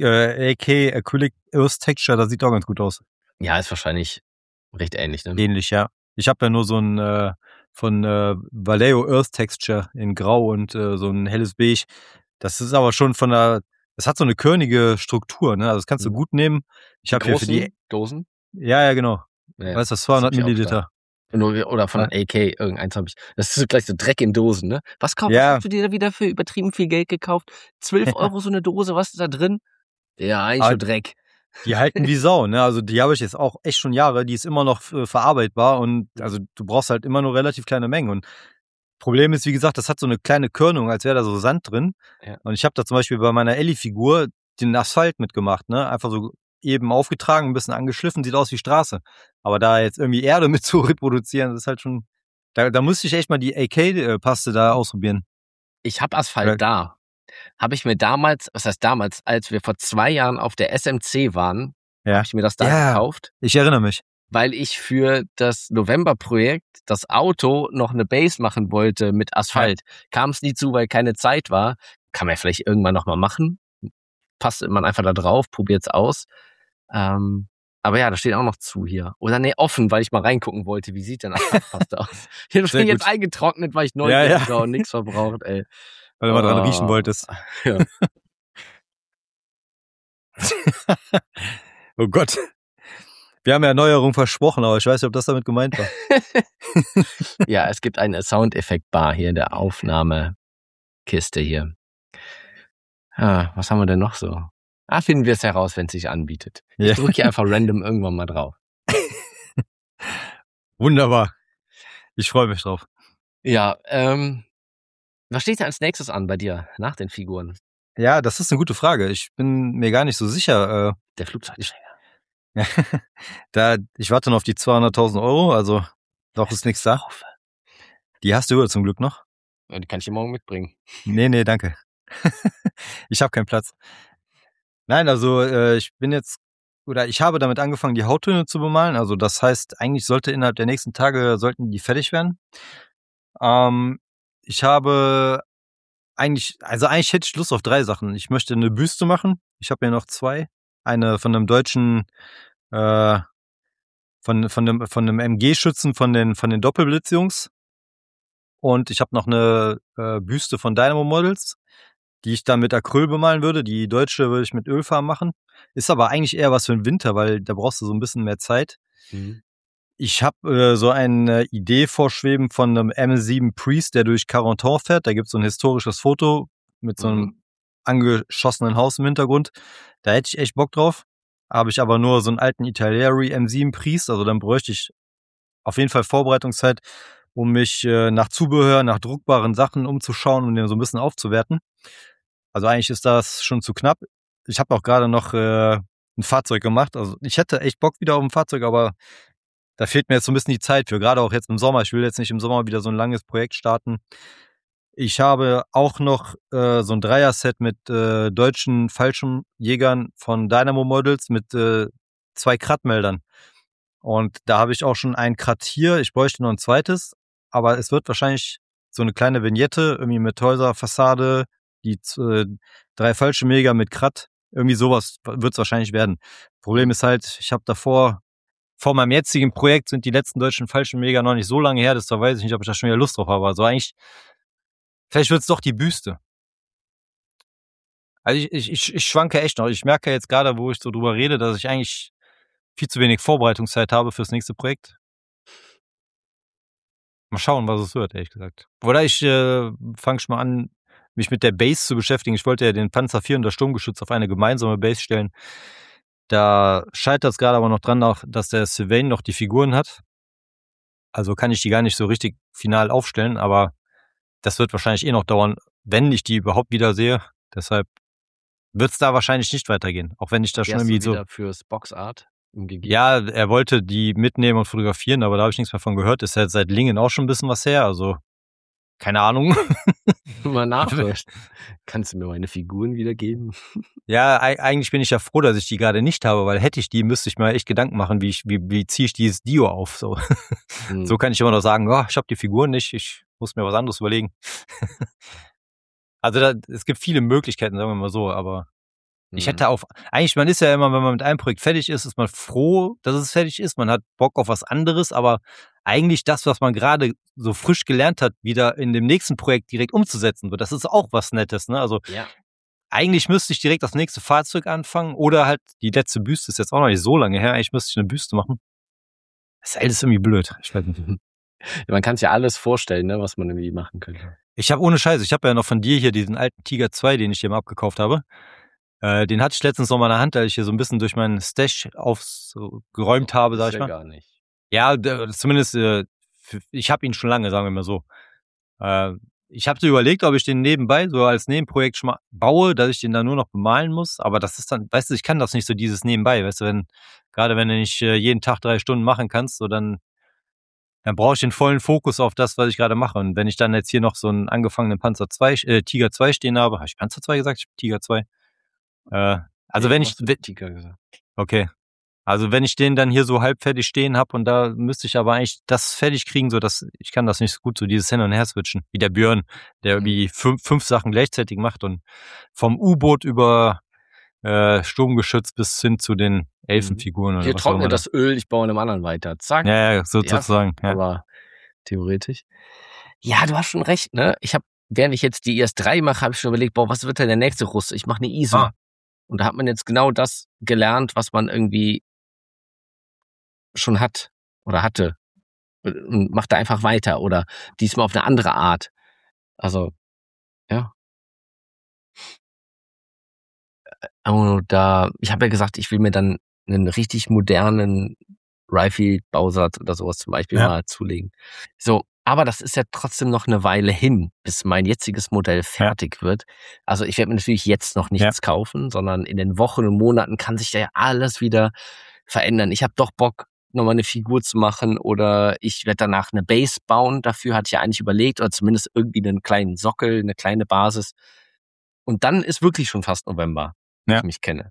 Earth Texture, das sieht auch ganz gut aus. Ja, ist wahrscheinlich recht ähnlich, ne? Ähnlich, ja. Ich habe ja nur so ein von Vallejo Earth Texture in Grau und so ein helles Beige. Das ist aber schon das hat so eine körnige Struktur, ne? Also das kannst du gut nehmen. Ich habe hier für die Dosen. Ja, genau. Ja, weißt du, 200 Milliliter. Oder von AK, irgendeins habe ich. Das ist gleich so Dreck in Dosen, ne? Was hast du dir da wieder für übertrieben viel Geld gekauft? 12 € so eine Dose, was ist da drin? Ja, eigentlich schon Dreck. Die halten wie Sau, ne? Also die habe ich jetzt auch echt schon Jahre, die ist immer noch verarbeitbar und also du brauchst halt immer nur relativ kleine Mengen. Und Problem ist, wie gesagt, das hat so eine kleine Körnung, als wäre da so Sand drin. Ja. Und ich habe da zum Beispiel bei meiner Ellie-Figur den Asphalt mitgemacht, ne? Einfach so eben aufgetragen, ein bisschen angeschliffen, sieht aus wie Straße. Aber da jetzt irgendwie Erde mit zu reproduzieren, das ist halt schon, da musste ich echt mal die AK-Paste da ausprobieren. Ich habe Asphalt da. Habe ich mir damals, als wir vor 2 Jahren auf der SMC waren, habe ich mir das da gekauft. Ich erinnere mich. Weil ich für das November-Projekt das Auto noch eine Base machen wollte mit Asphalt. Kam es nie zu, weil keine Zeit war. Kann man ja vielleicht irgendwann nochmal machen. Passt man einfach da drauf, probiert's aus. Aber ja, das steht auch noch zu hier. Oder offen, weil ich mal reingucken wollte, wie sieht denn Asphaltpaste aus. Ich bin jetzt eingetrocknet, weil ich neugierig war und nichts verbraucht, ey. Weil du mal dran riechen wolltest. Ja. Oh Gott. Wir haben ja Erneuerung versprochen, aber ich weiß nicht, ob das damit gemeint war. Ja, es gibt eine Soundeffekt-Bar hier in der Aufnahmekiste hier. Was haben wir denn noch so? Finden wir es heraus, wenn es sich anbietet. Ich drücke hier einfach random irgendwann mal drauf. Wunderbar. Ich freue mich drauf. Ja, was steht denn als nächstes an bei dir nach den Figuren? Ja, das ist eine gute Frage. Ich bin mir gar nicht so sicher. Der Flugzeugträger. Ich warte noch auf die 200.000 €, also noch ist nichts da. Die hast du zum Glück noch. Ja, die kann ich dir morgen mitbringen. Nee, danke. Ich habe keinen Platz. Nein, also ich habe damit angefangen, die Hauttöne zu bemalen. Also das heißt, eigentlich sollte innerhalb der nächsten Tage sollten die fertig werden. Ich habe eigentlich hätte ich Lust auf 3 Sachen. Ich möchte eine Büste machen. Ich habe mir noch 2. Eine von einem deutschen, von einem MG-Schützen von den Doppelblitzjungs. Und ich habe noch eine Büste von Dynamo Models, die ich dann mit Acryl bemalen würde. Die deutsche würde ich mit Ölfarben machen. Ist aber eigentlich eher was für den Winter, weil da brauchst du so ein bisschen mehr Zeit. Ich habe so eine Idee vorschweben von einem M7 Priest, der durch Carentan fährt. Da gibt es so ein historisches Foto mit so einem angeschossenen Haus im Hintergrund. Da hätte ich echt Bock drauf. Habe ich aber nur so einen alten Italeri M7 Priest. Also dann bräuchte ich auf jeden Fall Vorbereitungszeit, um mich nach Zubehör, nach druckbaren Sachen umzuschauen und den so ein bisschen aufzuwerten. Also eigentlich ist das schon zu knapp. Ich habe auch gerade noch ein Fahrzeug gemacht. Also ich hätte echt Bock wieder auf ein Fahrzeug, aber da fehlt mir jetzt so ein bisschen die Zeit für, gerade auch jetzt im Sommer. Ich will jetzt nicht im Sommer wieder so ein langes Projekt starten. Ich habe auch noch so ein Dreier-Set mit deutschen Fallschirmjägern von Dynamo Models mit 2 Krat-Meldern. Und da habe ich auch schon ein Krat hier. Ich bräuchte noch ein zweites, aber es wird wahrscheinlich so eine kleine Vignette, irgendwie mit Häuserfassade, die 3 Fallschirmjäger mit Krat, irgendwie sowas wird es wahrscheinlich werden. Problem ist halt, ich habe davor, vor meinem jetzigen Projekt sind die letzten deutschen Fallschirmjäger noch nicht so lange her, deshalb weiß ich nicht, ob ich da schon wieder Lust drauf habe. Also eigentlich, vielleicht wird es doch die Büste. Also ich schwanke echt noch. Ich merke jetzt gerade, wo ich so drüber rede, dass ich eigentlich viel zu wenig Vorbereitungszeit habe fürs nächste Projekt. Mal schauen, was es wird, ehrlich gesagt. Oder ich fange schon mal an, mich mit der Base zu beschäftigen. Ich wollte ja den Panzer IV und das Sturmgeschütz auf eine gemeinsame Base stellen. Da scheitert es gerade aber noch dran, dass der Sylvain noch die Figuren hat. Also kann ich die gar nicht so richtig final aufstellen, aber das wird wahrscheinlich noch dauern, wenn ich die überhaupt wieder sehe. Deshalb wird es da wahrscheinlich nicht weitergehen. Auch wenn ich da schon irgendwie so... fürs Boxart gegeben? Ja, er wollte die mitnehmen und fotografieren, aber da habe ich nichts mehr von gehört. Ist ja seit Lingen auch schon ein bisschen was her, also keine Ahnung. Mal nachforschen. Kannst du mir meine Figuren wiedergeben? Ja, eigentlich bin ich ja froh, dass ich die gerade nicht habe, weil hätte ich die, müsste ich mir echt Gedanken machen, wie ziehe ich dieses Dio auf. So, so kann ich immer noch sagen, oh, ich habe die Figuren nicht, ich muss mir was anderes überlegen. Also es gibt viele Möglichkeiten, sagen wir mal so, aber ich hätte eigentlich, man ist ja immer, wenn man mit einem Projekt fertig ist man froh, dass es fertig ist, man hat Bock auf was anderes, aber eigentlich das, was man gerade so frisch gelernt hat, wieder in dem nächsten Projekt direkt umzusetzen wird, das ist auch was Nettes, ne? Also eigentlich müsste ich direkt das nächste Fahrzeug anfangen oder halt die letzte Büste ist jetzt auch noch nicht so lange her, eigentlich müsste ich eine Büste machen. Das ist irgendwie blöd. Ich weiß nicht. Man kann sich ja alles vorstellen, ne, was man irgendwie machen könnte. Ich habe ohne Scheiße, ich habe ja noch von dir hier diesen alten Tiger 2, den ich dir mal abgekauft habe. Den hatte ich letztens noch mal in der Hand, als ich hier so ein bisschen durch meinen Stash geräumt habe, sag ich mal. Gar nicht. Ja, zumindest, ich habe ihn schon lange, sagen wir mal so. Ich habe so überlegt, ob ich den nebenbei so als Nebenprojekt schon mal baue, dass ich den dann nur noch bemalen muss. Aber das ist dann, weißt du, ich kann das nicht so dieses nebenbei, weißt du, gerade wenn du nicht jeden Tag 3 Stunden machen kannst, so dann brauche ich den vollen Fokus auf das, was ich gerade mache. Und wenn ich dann jetzt hier noch so einen angefangenen Tiger 2 stehen habe ich Panzer 2 gesagt? Ich habe Tiger 2. Also wenn ich Tiger gesagt. Okay. Also wenn ich den dann hier so halb fertig stehen habe und da müsste ich aber eigentlich das fertig kriegen, so dass ich kann das nicht so gut, so dieses Hin- und Her-Switchen, wie der Björn, der irgendwie 5 Sachen gleichzeitig macht und vom U-Boot über Sturmgeschütz bis hin zu den Elfenfiguren. Hier trocknet das Öl, ich baue in einem anderen weiter. Zack. Ja, sozusagen. Ja. Aber theoretisch. Ja, du hast schon recht, ne? Während ich jetzt die IS-3 mache, habe ich schon überlegt, was wird denn der nächste Russe? Ich mache eine ISO. Und da hat man jetzt genau das gelernt, was man irgendwie schon hat oder hatte. Und macht da einfach weiter oder diesmal auf eine andere Art. Also, ja. Ich habe ja gesagt, ich will mir dann einen richtig modernen Rifle-Bausatz oder sowas zum Beispiel mal zulegen. So, aber das ist ja trotzdem noch eine Weile hin, bis mein jetziges Modell fertig wird. Also ich werde mir natürlich jetzt noch nichts kaufen, sondern in den Wochen und Monaten kann sich da ja alles wieder verändern. Ich habe doch Bock, nochmal eine Figur zu machen oder ich werde danach eine Base bauen. Dafür hatte ich ja eigentlich überlegt oder zumindest irgendwie einen kleinen Sockel, eine kleine Basis. Und dann ist wirklich schon fast November, wie ich mich kenne.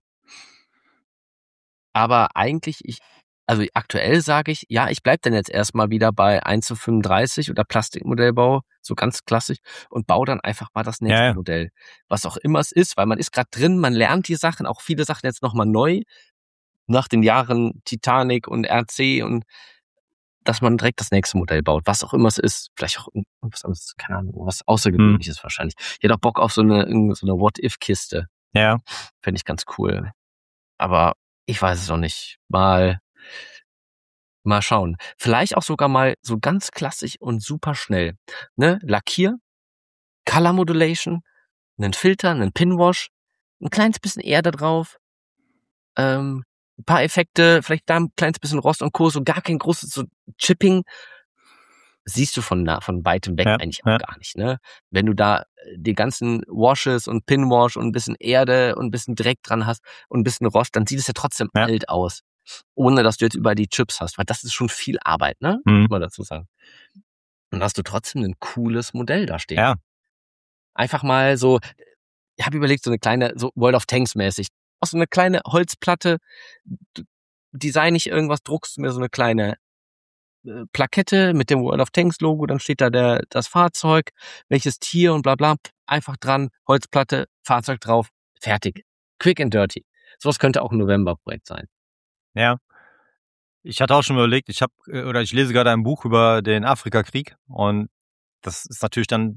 Aber eigentlich, also aktuell sage ich, ja, ich bleib dann jetzt erstmal wieder bei 1:35 oder Plastikmodellbau, so ganz klassisch, und baue dann einfach mal das nächste Modell. Was auch immer es ist, weil man ist gerade drin, man lernt die Sachen, auch viele Sachen jetzt nochmal neu, nach den Jahren Titanic und RC und dass man direkt das nächste Modell baut, was auch immer es ist. Vielleicht auch irgendwas anderes, keine Ahnung, was Außergewöhnliches wahrscheinlich. Ich hätte auch Bock auf so eine What-If-Kiste. Ja. Fände ich ganz cool. Aber ich weiß es noch nicht. Mal Mal schauen. Vielleicht auch sogar mal so ganz klassisch und super schnell. Ne? Lackier, Color Modulation, einen Filter, einen Pinwash, ein kleines bisschen Erde drauf, ein paar Effekte, vielleicht da ein kleines bisschen Rost und Co., so gar kein großes so Chipping. Siehst du von weitem weg eigentlich auch gar nicht, ne? Wenn du da die ganzen Washes und Pinwash und ein bisschen Erde und ein bisschen Dreck dran hast und ein bisschen Rost, dann sieht es ja trotzdem alt aus. Ohne, dass du jetzt überall die Chips hast, weil das ist schon viel Arbeit, ne? Muss man dazu sagen. Und dann hast du trotzdem ein cooles Modell da stehen. Ja. Einfach mal so, ich habe überlegt, so eine kleine, so World of Tanks mäßig, auch so eine kleine Holzplatte, design ich irgendwas, druckst du mir so eine kleine Plakette mit dem World of Tanks Logo, dann steht da das Fahrzeug, welches Tier und bla bla, einfach dran, Holzplatte, Fahrzeug drauf, fertig. Quick and dirty. Sowas könnte auch ein November-Projekt sein. Ja. Ich hatte auch schon überlegt, ich lese gerade ein Buch über den Afrikakrieg und das ist natürlich dann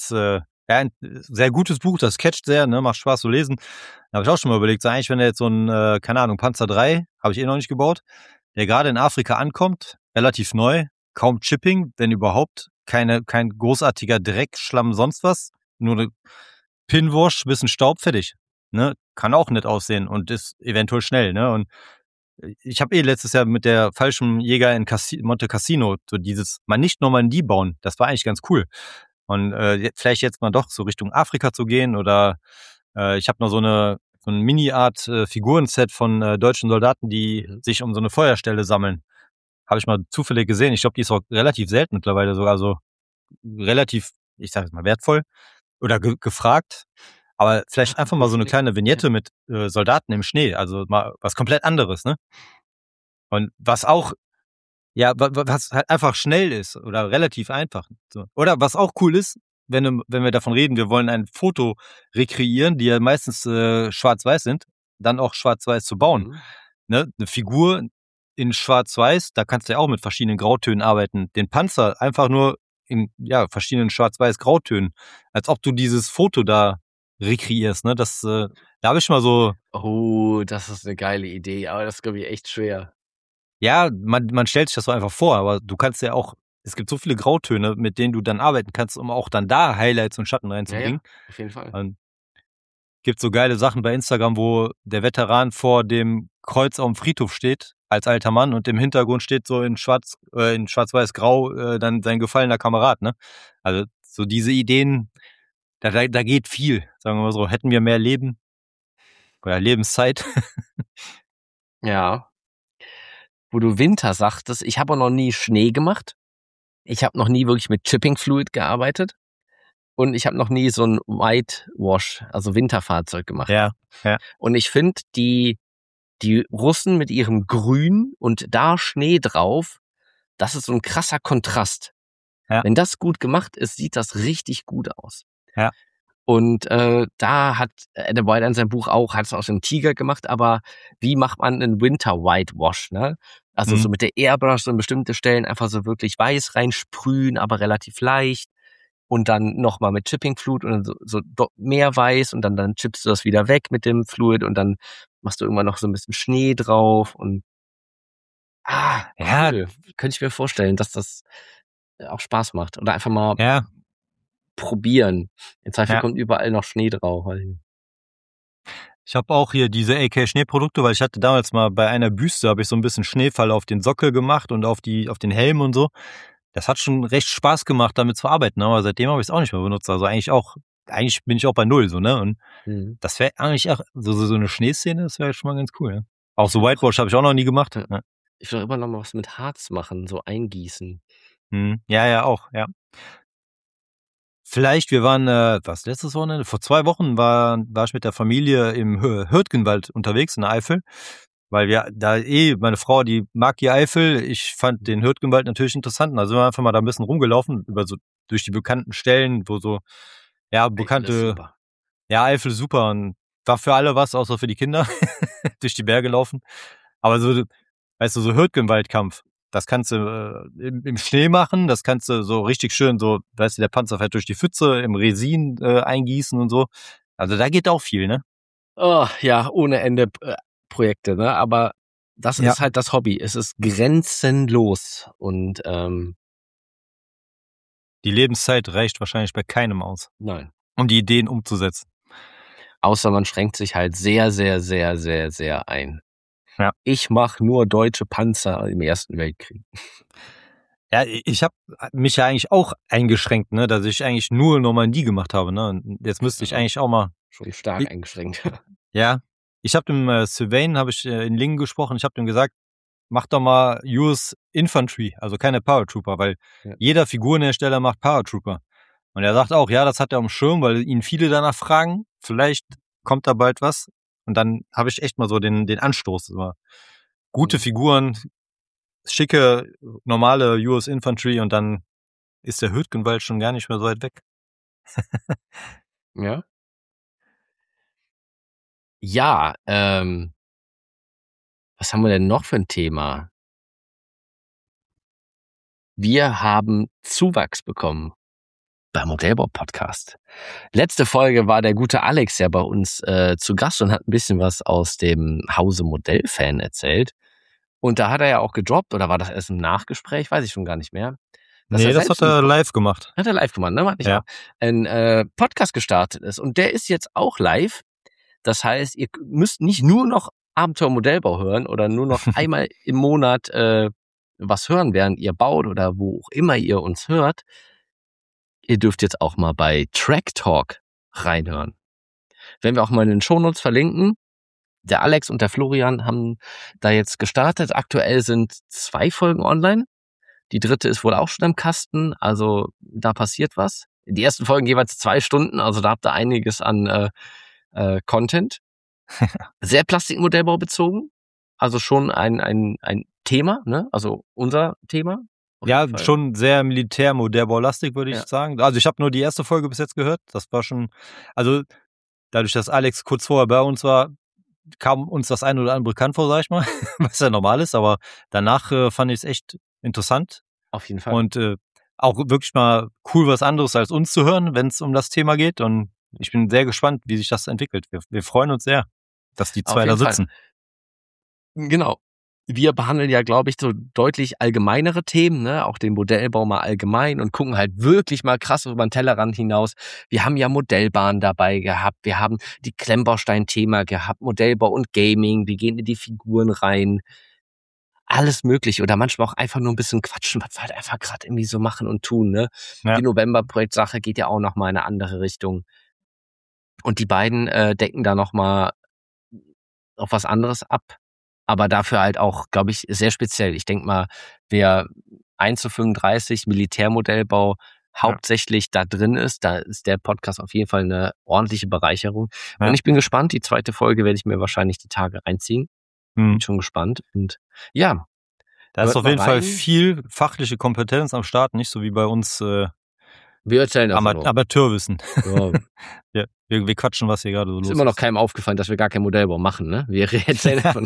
ein sehr gutes Buch, das catcht sehr, ne, macht Spaß zu lesen. Da habe ich auch schon mal überlegt, so eigentlich, wenn er jetzt so ein, keine Ahnung, Panzer 3, habe ich noch nicht gebaut, der gerade in Afrika ankommt, relativ neu, kaum Chipping, wenn überhaupt, kein großartiger Dreck, Schlamm, sonst was, nur eine Pinwash, bisschen Staub, fertig. Ne? Kann auch nett aussehen und ist eventuell schnell, ne? Und ich habe letztes Jahr mit der Fallschirmjäger in Monte Cassino so dieses mal nicht Normandie bauen, das war eigentlich ganz cool. Und vielleicht jetzt mal doch so Richtung Afrika zu gehen oder ich habe noch so ein Mini-Art Figurenset von deutschen Soldaten, die sich um so eine Feuerstelle sammeln. Habe ich mal zufällig gesehen. Ich glaube, die ist auch relativ selten mittlerweile sogar so relativ, ich sage jetzt mal wertvoll oder gefragt. Aber vielleicht einfach mal so eine kleine Vignette mit Soldaten im Schnee, also mal was komplett anderes, ne? Und was auch, ja, was halt einfach schnell ist oder relativ einfach. So. Oder was auch cool ist, wenn wir davon reden, wir wollen ein Foto rekreieren, die ja meistens schwarz-weiß sind, dann auch schwarz-weiß zu bauen. Ne? Eine Figur in schwarz-weiß, da kannst du ja auch mit verschiedenen Grautönen arbeiten. Den Panzer einfach nur in verschiedenen schwarz-weiß-Grautönen. Als ob du dieses Foto da rekreierst. Ne? Da habe ich mal so... Oh, das ist eine geile Idee, aber das ist, glaube ich, echt schwer. Ja, man stellt sich das so einfach vor, aber du kannst ja auch, es gibt so viele Grautöne, mit denen du dann arbeiten kannst, um auch dann da Highlights und Schatten reinzubringen. Ja, auf jeden Fall. Und gibt so geile Sachen bei Instagram, wo der Veteran vor dem Kreuz auf dem Friedhof steht, als alter Mann, und im Hintergrund steht so in schwarz-weiß-grau dann sein gefallener Kamerad, ne? Also so diese Ideen, da geht viel, sagen wir mal so. Hätten wir mehr Leben oder Lebenszeit. Ja. Wo du Winter sagtest, ich habe auch noch nie Schnee gemacht. Ich habe noch nie wirklich mit Chipping Fluid gearbeitet. Und ich habe noch nie so ein Whitewash, also Winterfahrzeug gemacht. Ja. Und ich finde, die Russen mit ihrem Grün und da Schnee drauf, das ist so ein krasser Kontrast. Ja. Wenn das gut gemacht ist, sieht das richtig gut aus. Ja. Und da hat Adam White in seinem Buch auch, hat es aus dem Tiger gemacht, aber wie macht man einen Winter Whitewash, ne? Also so mit der Airbrush so in bestimmte Stellen einfach so wirklich weiß reinsprühen, aber relativ leicht. Und dann nochmal mit Chipping Fluid und dann so mehr weiß und dann chippst du das wieder weg mit dem Fluid und dann machst du irgendwann noch so ein bisschen Schnee drauf und cool. Könnte ich mir vorstellen, dass das auch Spaß macht. Oder einfach mal probieren. Im Zweifel kommt überall noch Schnee drauf. Ich habe auch hier diese AK Schneeprodukte, weil ich hatte damals mal bei einer Büste, habe ich so ein bisschen Schneefall auf den Sockel gemacht und auf den Helm und so. Das hat schon recht Spaß gemacht, damit zu arbeiten, aber seitdem habe ich es auch nicht mehr benutzt. Also eigentlich bin ich auch bei Null, so, ne? Und das wäre eigentlich auch so eine Schneeszene, das wäre schon mal ganz cool, ne? Auch so Whitewash habe ich auch noch nie gemacht. Ja. Ich will immer noch mal was mit Harz machen, so eingießen. Ja, auch, ja. Vielleicht, wir waren, letztes Wochenende? Vor 2 Wochen war ich mit der Familie im Hürtgenwald unterwegs in der Eifel, weil wir da meine Frau, die mag die Eifel. Ich fand den Hürtgenwald natürlich interessant. Also sind wir einfach mal da ein bisschen rumgelaufen, durch die bekannten Stellen, wo so, bekannte, Eifel ist super und war für alle was, außer für die Kinder, durch die Berge laufen. Aber so, weißt du, so Hürtgenwaldkampf. Das kannst du im Schnee machen, das kannst du so richtig schön so, weißt du, der Panzer fährt durch die Pfütze, im Resin eingießen und so. Also da geht auch viel, ne? Oh, ja, ohne Ende Projekte, ne? Aber Das ist halt das Hobby. Es ist grenzenlos und die Lebenszeit reicht wahrscheinlich bei keinem aus. Nein. Um die Ideen umzusetzen. Außer man schränkt sich halt sehr, sehr, sehr, sehr, sehr ein. Ja. Ich mache nur deutsche Panzer im Ersten Weltkrieg. Ja, ich habe mich ja eigentlich auch eingeschränkt, ne, dass ich eigentlich nur Normandie gemacht habe, ne. Und jetzt müsste ich eigentlich auch mal schon stark eingeschränkt. Ja, ich habe dem Sylvain in Lingen gesprochen. Ich habe dem gesagt, mach doch mal US Infantry, also keine Paratrooper, weil jeder Figurenhersteller macht Paratrooper. Und er sagt auch, ja, das hat er am Schirm, weil ihn viele danach fragen. Vielleicht kommt da bald was. Und dann habe ich echt mal so den Anstoß. Gute Figuren, schicke, normale US Infantry und dann ist der Hürtgenwald schon gar nicht mehr so weit weg. Ja. Ja, was haben wir denn noch für ein Thema? Wir haben Zuwachs bekommen beim Modellbau-Podcast. Letzte Folge war der gute Alex ja bei uns zu Gast und hat ein bisschen was aus dem Hause Modellfan erzählt. Und da hat er ja auch gedroppt, oder war das erst im Nachgespräch? Weiß ich schon gar nicht mehr. Nee, das hat er live gemacht. Hat er live gemacht, ne? Ja. Ein Podcast gestartet ist. Und der ist jetzt auch live. Das heißt, ihr müsst nicht nur noch Abenteuer-Modellbau hören oder nur noch einmal im Monat was hören, während ihr baut oder wo auch immer ihr uns hört. Ihr dürft jetzt auch mal bei Track Talk reinhören. Werden wir auch mal in den Shownotes verlinken. Der Alex und der Florian haben da jetzt gestartet. Aktuell sind 2 Folgen online. Die 3. ist wohl auch schon im Kasten. Also da passiert was. Die ersten Folgen jeweils 2 Stunden. Also da habt ihr einiges an Content. Sehr Plastikmodellbau bezogen. Also schon ein Thema, ne? Also unser Thema. Ja, schon sehr Militärmodellbaulastig, würde ich sagen. Also ich habe nur die erste Folge bis jetzt gehört. Das war schon, also dadurch, dass Alex kurz vorher bei uns war, kam uns das ein oder andere bekannt vor, sag ich mal, was ja normal ist. Aber danach fand ich es echt interessant. Auf jeden Fall. Und auch wirklich mal cool, was anderes als uns zu hören, wenn es um das Thema geht. Und ich bin sehr gespannt, wie sich das entwickelt. Wir freuen uns sehr, dass die 2 da sitzen. Genau. Wir behandeln ja, glaube ich, so deutlich allgemeinere Themen, ne? Auch den Modellbau mal allgemein und gucken halt wirklich mal krass über den Tellerrand hinaus. Wir haben ja Modellbahnen dabei gehabt. Wir haben die Klemmbaustein-Thema gehabt, Modellbau und Gaming. Wir gehen in die Figuren rein. Alles mögliche. Oder manchmal auch einfach nur ein bisschen quatschen, was wir halt einfach gerade irgendwie so machen und tun, ne? Ja. Die November-Projekt-Sache geht ja auch noch mal in eine andere Richtung. Und die beiden decken da noch mal auf was anderes ab. Aber dafür halt auch, glaube ich, sehr speziell. Ich denke mal, wer 1:35 Militärmodellbau hauptsächlich da drin ist, da ist der Podcast auf jeden Fall eine ordentliche Bereicherung. Ja. Und ich bin gespannt. Die 2. Folge werde ich mir wahrscheinlich die Tage reinziehen. Bin schon gespannt. Und ja. Da ist auf jeden Fall viel fachliche Kompetenz am Start, nicht so wie bei uns wir erzählen Amateurwissen. Ja. Ja, wir quatschen, was hier gerade so los ist. Ist immer noch keinem aufgefallen, dass wir gar keinen Modellbau machen, ne? Wir erzählen davon.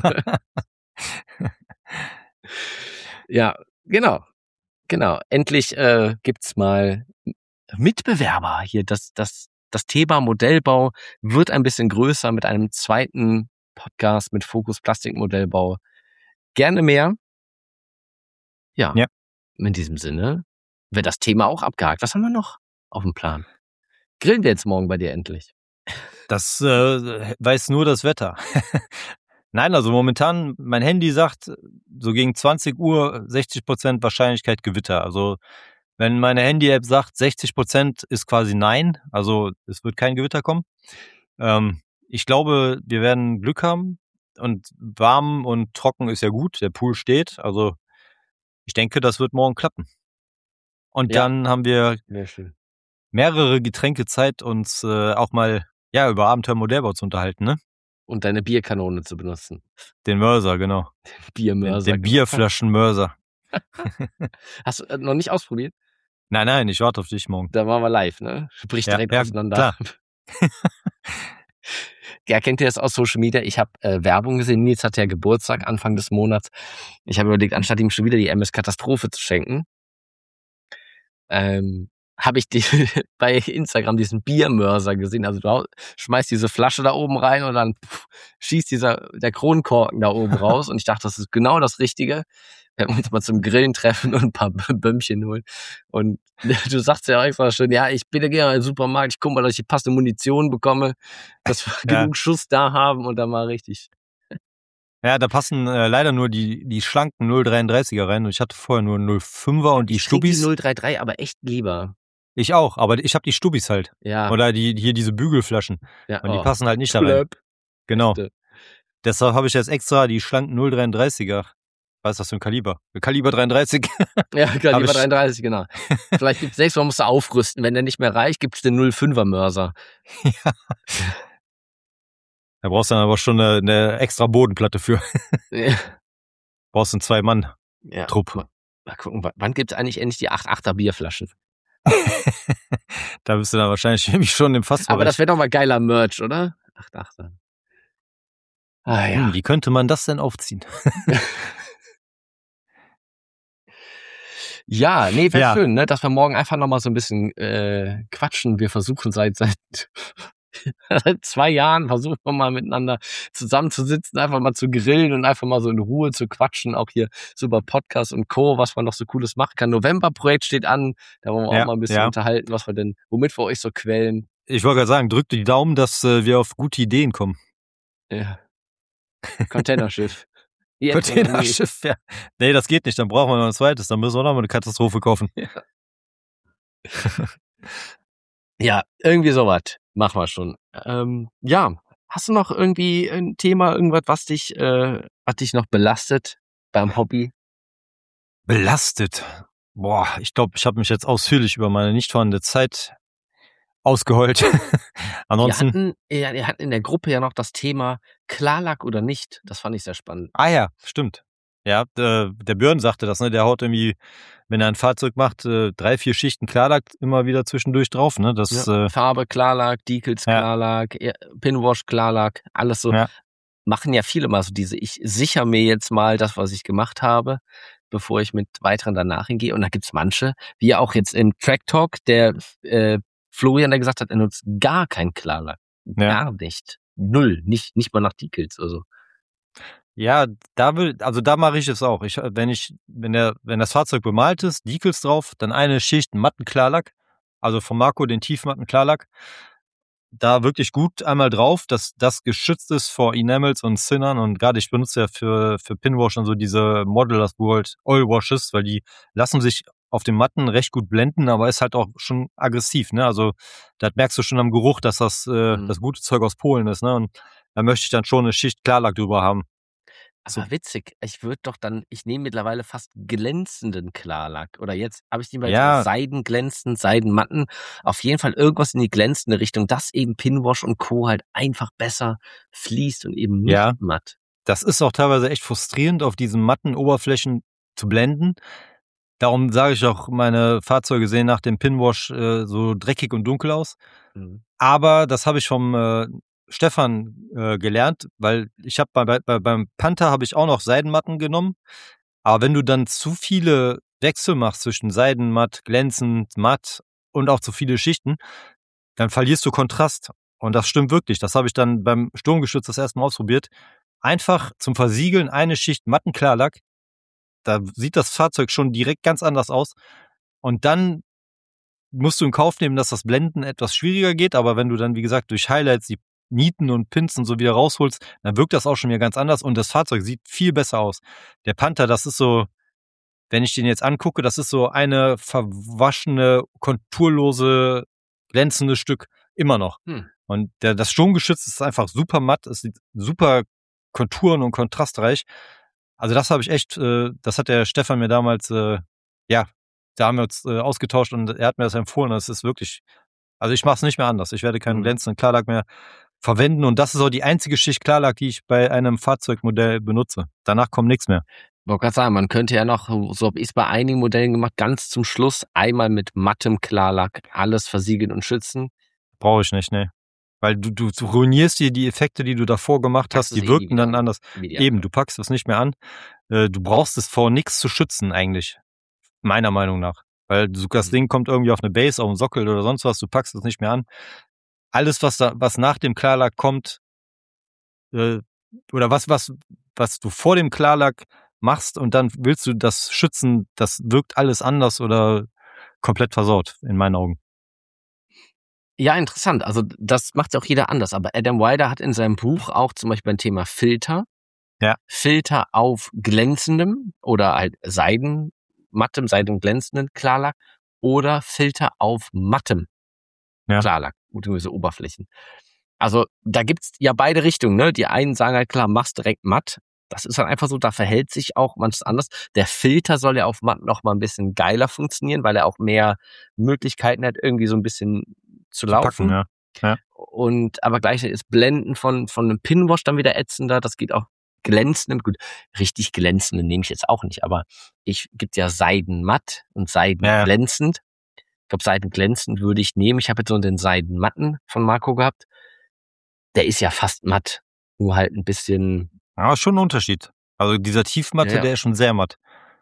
Ja, genau. Endlich gibt's mal Mitbewerber hier. Das Thema Modellbau wird ein bisschen größer mit einem 2. Podcast mit Fokus Plastikmodellbau. Gerne mehr. Ja. In diesem Sinne wird das Thema auch abgehakt. Was haben wir noch auf dem Plan? Grillen wir jetzt morgen bei dir endlich? Das weiß nur das Wetter. Nein, also momentan, mein Handy sagt, so gegen 20 Uhr 60% Wahrscheinlichkeit Gewitter. Also wenn meine Handy-App sagt, 60% ist quasi nein, also es wird kein Gewitter kommen. Ich glaube, wir werden Glück haben und warm und trocken ist ja gut, der Pool steht, also ich denke, das wird morgen klappen. Und dann haben wir mehrere Getränke Zeit, uns auch mal über Abenteuer-Modellbau zu unterhalten, ne? Und deine Bierkanone zu benutzen. Den Mörser, genau. Biermörser. Den Bierflaschenmörser. Hast du noch nicht ausprobiert? Nein, ich warte auf dich morgen. Da machen wir live, ne? Sprich direkt auseinander. Klar. Ja, kennt ihr das aus Social Media? Ich habe Werbung gesehen. Nils hat ja Geburtstag Anfang des Monats. Ich habe überlegt, anstatt ihm schon wieder die MS-Katastrophe zu schenken, habe ich bei Instagram diesen Biermörser gesehen. Also du schmeißt diese Flasche da oben rein und dann schießt der Kronkorken da oben raus. Und ich dachte, das ist genau das Richtige. Wir uns mal zum Grillen treffen und ein paar Bömmchen holen. Und du sagst ja auch extra schön, ja, ich bitte gerne in den Supermarkt, ich gucke mal, dass ich die passende Munition bekomme, dass wir genug Schuss da haben und dann mal richtig. Ja, da passen leider nur die schlanken 0,33er rein. Und ich hatte vorher nur 0,5er und die Stubis. Die 0,33, aber echt lieber. Ich auch, aber ich habe die Stubis halt. Ja. Oder hier diese Bügelflaschen. Ja, und die passen halt nicht da rein. Genau. Beste. Deshalb habe ich jetzt extra die schlanken 0,33er. Was ist das für ein Kaliber? Kaliber 33. Ja, Kaliber 33, genau. Vielleicht gibt's nächstes Mal, musst du aufrüsten. Wenn der nicht mehr reicht, gibt's den 0,5er Mörser. Ja. Da brauchst du dann aber schon eine extra Bodenplatte für. Ja. Brauchst einen 2-Mann-Trupp. Ja. Mal gucken, wann gibt's eigentlich endlich die 8,8er Bierflaschen? Da bist du dann wahrscheinlich irgendwie schon im Fassbereich. Aber das wäre doch mal geiler Merch, oder? 8,8er. Ah ja. Wie könnte man das denn aufziehen? Ja, nee, wäre schön, ne, dass wir morgen einfach nochmal so ein bisschen quatschen. Wir versuchen seit 2 Jahren versuchen wir mal miteinander zusammenzusitzen, einfach mal zu grillen und einfach mal so in Ruhe zu quatschen, auch hier so über Podcast und Co., was man noch so Cooles machen kann. November-Projekt steht an, da wollen wir auch mal ein bisschen unterhalten, womit wir euch so quälen. Ich wollte gerade sagen, drückt die Daumen, dass wir auf gute Ideen kommen. Ja. Containerschiff. Containerschiff, ja. Nee, das geht nicht, dann brauchen wir noch ein zweites, dann müssen wir noch mal eine Katastrophe kaufen. Ja. Ja, irgendwie sowas. Machen wir schon. Ja, hast du noch irgendwie ein Thema, irgendwas, was dich noch belastet beim Hobby? Belastet? Boah, ich glaube, ich habe mich jetzt ausführlich über meine nicht vorhandene Zeit ausgeheult. Ansonsten. Wir hatten in der Gruppe ja noch das Thema Klarlack oder nicht. Das fand ich sehr spannend. Ah ja, stimmt. Ja, der Björn sagte das, ne? Der haut irgendwie, wenn er ein Fahrzeug macht, 3-4 Schichten Klarlack immer wieder zwischendurch drauf, ne? Das, Farbe Klarlack, Decals Klarlack, Pinwash Klarlack, alles so. Ja. Machen ja viele mal so diese, ich sichere mir jetzt mal das, was ich gemacht habe, bevor ich mit weiteren danach hingehe. Und da gibt's manche, wie auch jetzt im Track Talk, der Florian, der gesagt hat, er nutzt gar kein Klarlack. Gar nicht. Null. Nicht mal nach Decals oder so. Ja, da mache ich es auch. Wenn das Fahrzeug bemalt ist, Decals drauf, dann eine Schicht matten Klarlack, also von Marco den tiefmatten Klarlack, da wirklich gut einmal drauf, dass das geschützt ist vor Enamels und Zinnern. Und gerade ich benutze ja für Pinwash und so diese Modelers World Oil Washes, weil die lassen sich auf dem Matten recht gut blenden, aber ist halt auch schon aggressiv, ne? Also da merkst du schon am Geruch, dass das gute Zeug aus Polen ist, ne? Und da möchte ich dann schon eine Schicht Klarlack drüber haben. Aber witzig, ich nehme mittlerweile fast glänzenden Klarlack. Oder jetzt habe ich den bei Seidenglänzend, Seidenmatten. Auf jeden Fall irgendwas in die glänzende Richtung, dass eben Pinwash und Co. halt einfach besser fließt und eben nicht matt. Das ist auch teilweise echt frustrierend, auf diesen matten Oberflächen zu blenden. Darum sage ich auch, meine Fahrzeuge sehen nach dem Pinwash so dreckig und dunkel aus. Mhm. Aber das habe ich vom Stefan gelernt, weil ich habe beim Panther habe ich auch noch Seidenmatten genommen. Aber wenn du dann zu viele Wechsel machst zwischen Seidenmatt, glänzend, matt und auch zu viele Schichten, dann verlierst du Kontrast. Und das stimmt wirklich. Das habe ich dann beim Sturmgeschütz das erste Mal ausprobiert. Einfach zum Versiegeln eine Schicht matten Klarlack. Da sieht das Fahrzeug schon direkt ganz anders aus. Und dann musst du in Kauf nehmen, dass das Blenden etwas schwieriger geht. Aber wenn du dann, wie gesagt, durch Highlights die Nieten und Pins und so wieder rausholst, dann wirkt das auch schon wieder ganz anders und das Fahrzeug sieht viel besser aus. Der Panther, das ist so, wenn ich den jetzt angucke, das ist so eine verwaschene, konturlose, glänzende Stück immer noch. Und das Sturmgeschütz ist einfach super matt, es sieht super konturen- und kontrastreich. Also das habe ich echt, das hat der Stefan mir damals, da haben wir uns ausgetauscht und er hat mir das empfohlen. Das ist wirklich, also ich mache es nicht mehr anders. Ich werde keinen glänzenden Klarlack mehr verwenden und das ist auch die einzige Schicht Klarlack, die ich bei einem Fahrzeugmodell benutze. Danach kommt nichts mehr. Ich wollte gerade sagen, man könnte ja noch, so habe ich es bei einigen Modellen gemacht, ganz zum Schluss einmal mit mattem Klarlack alles versiegeln und schützen. Brauche ich nicht, ne. Weil du ruinierst dir die Effekte, die du davor gemacht hast, die wirken dann anders. Eben, du packst es nicht mehr an. Du brauchst es vor nichts zu schützen eigentlich, meiner Meinung nach. Weil das Ding kommt irgendwie auf eine Base, auf einen Sockel oder sonst was, du packst es nicht mehr an. Alles, was nach dem Klarlack kommt, oder was du vor dem Klarlack machst und dann willst du das schützen, das wirkt alles anders oder komplett versaut, in meinen Augen. Ja, interessant. Also das macht auch jeder anders. Aber Adam Wilder hat in seinem Buch auch zum Beispiel beim Thema Filter, Filter auf glänzendem oder halt mattem, glänzenden Klarlack oder Filter auf mattem Klarlack, beziehungsweise Oberflächen. Also da gibt's ja beide Richtungen, ne? Die einen sagen halt klar, mach's direkt matt. Das ist halt einfach so, da verhält sich auch manches anders. Der Filter soll ja auf matt noch mal ein bisschen geiler funktionieren, weil er auch mehr Möglichkeiten hat, irgendwie so ein bisschen zu laufen. Packen, ja. Und aber gleichzeitig ist Blenden von einem Pinwash dann wieder ätzender. Das geht auch glänzend. Gut, richtig glänzend nehme ich jetzt auch nicht, aber gibt ja Seidenmatt und Seidenglänzend. Ich glaube, Seidenglänzend würde ich nehmen. Ich habe jetzt so den Seidenmatten von Marco gehabt. Der ist ja fast matt, nur halt ein bisschen. Ja, schon ein Unterschied. Also dieser Tiefmatte, der ist schon sehr matt.